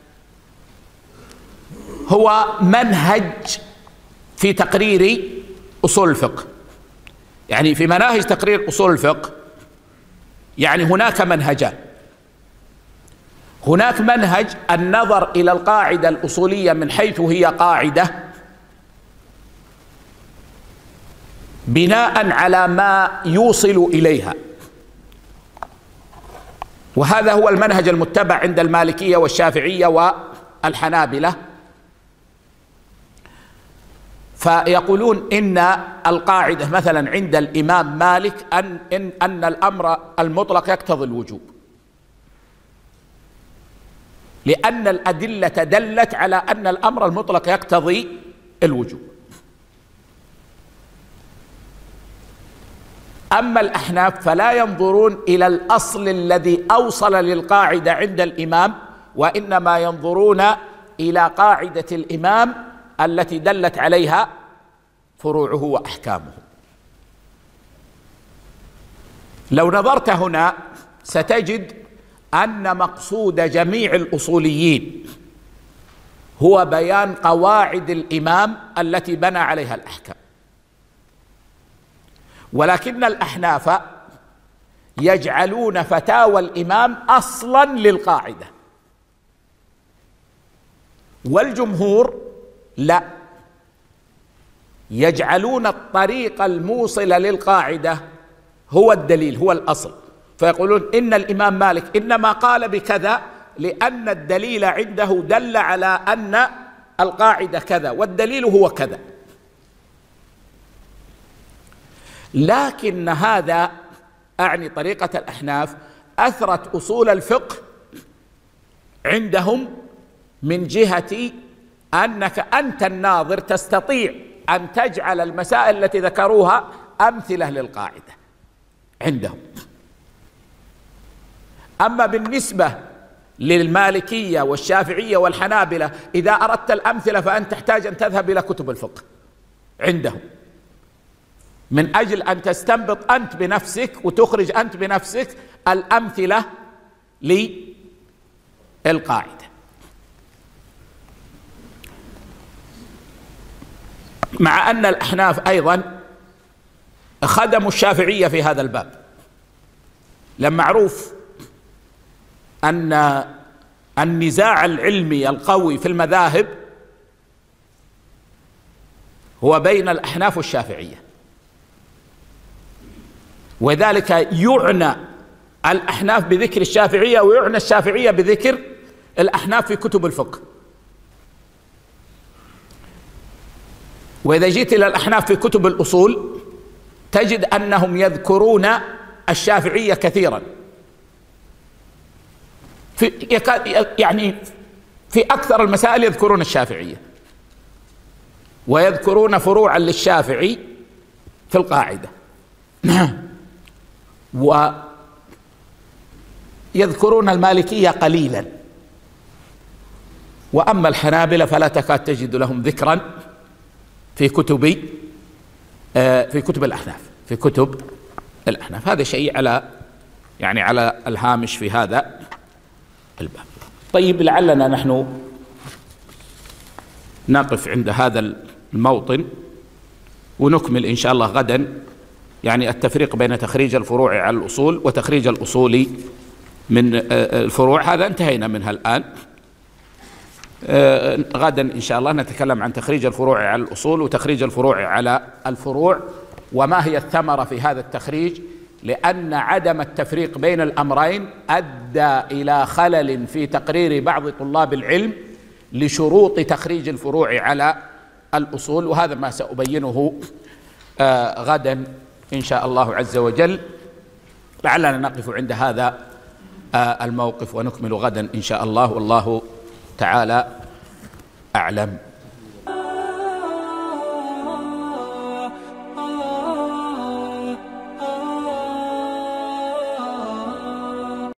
هو منهج في تقرير أصول الفقه. يعني في مناهج تقرير أصول الفقه يعني هناك منهجان. هناك منهج النظر إلى القاعدة الأصولية من حيث هي قاعدة بناء على ما يوصل إليها، وهذا هو المنهج المتبع عند المالكية والشافعية والحنابلة. فيقولون إن القاعدة مثلا عند الإمام مالك أن, إن, أن الأمر المطلق يقتضي الوجوب، لأن الأدلة دلت على أن الأمر المطلق يقتضي الوجوب. أما الأحناف فلا ينظرون إلى الأصل الذي أوصل للقاعدة عند الإمام، وإنما ينظرون إلى قاعدة الإمام التي دلت عليها فروعه وأحكامه. لو نظرت هنا ستجد أن مقصود جميع الأصوليين هو بيان قواعد الإمام التي بنى عليها الأحكام، ولكن الأحناف يجعلون فتاوى الإمام أصلا للقاعدة، والجمهور لا، يجعلون الطريق الموصل للقاعدة هو الدليل، هو الأصل. فيقولون إن الإمام مالك إنما قال بكذا لأن الدليل عنده دل على أن القاعدة كذا والدليل هو كذا. لكن هذا أعني طريقة الأحناف أثرت أصول الفقه عندهم من جهة أنك أنت الناظر تستطيع أن تجعل المسائل التي ذكروها أمثلة للقاعدة عندهم. أما بالنسبة للمالكية والشافعية والحنابلة إذا أردت الأمثلة فأنت تحتاج أن تذهب إلى كتب الفقه عندهم من أجل أن تستنبط أنت بنفسك وتخرج أنت بنفسك الأمثلة للقاعدة. مع أن الأحناف أيضا خدموا الشافعية في هذا الباب، لما معروف أن النزاع العلمي القوي في المذاهب هو بين الأحناف والشافعية، وذلك يعنى الأحناف بذكر الشافعية ويعنى الشافعية بذكر الأحناف في كتب الفقه. وإذا جيت إلى الأحناف في كتب الأصول تجد أنهم يذكرون الشافعية كثيرا، في يعني في أكثر المسائل يذكرون الشافعية، ويذكرون فروعا للشافعي في القاعدة، ويذكرون المالكية قليلا. وأما الحنابلة فلا تكاد تجد لهم ذكرا في كتب في كتب الأحناف في كتب الأحناف. هذا شيء على يعني على الهامش في هذا الباب. طيب، لعلنا نحن نقف عند هذا الموطن ونكمل إن شاء الله غدا يعني التفريق بين تخريج الفروع على الأصول وتخريج الأصول من الفروع. هذا انتهينا منها الآن. غدا إن شاء الله نتكلم عن تخريج الفروع على الأصول وتخريج الفروع على الفروع، وما هي الثمرة في هذا التخريج، لأن عدم التفريق بين الأمرين أدى إلى خلل في تقرير بعض طلاب العلم لشروط تخريج الفروع على الأصول، وهذا ما سأبينه غدا إن شاء الله عز وجل. لعلنا نقف عند هذا الموقف ونكمل غدا إن شاء الله، والله تعالى أعلم.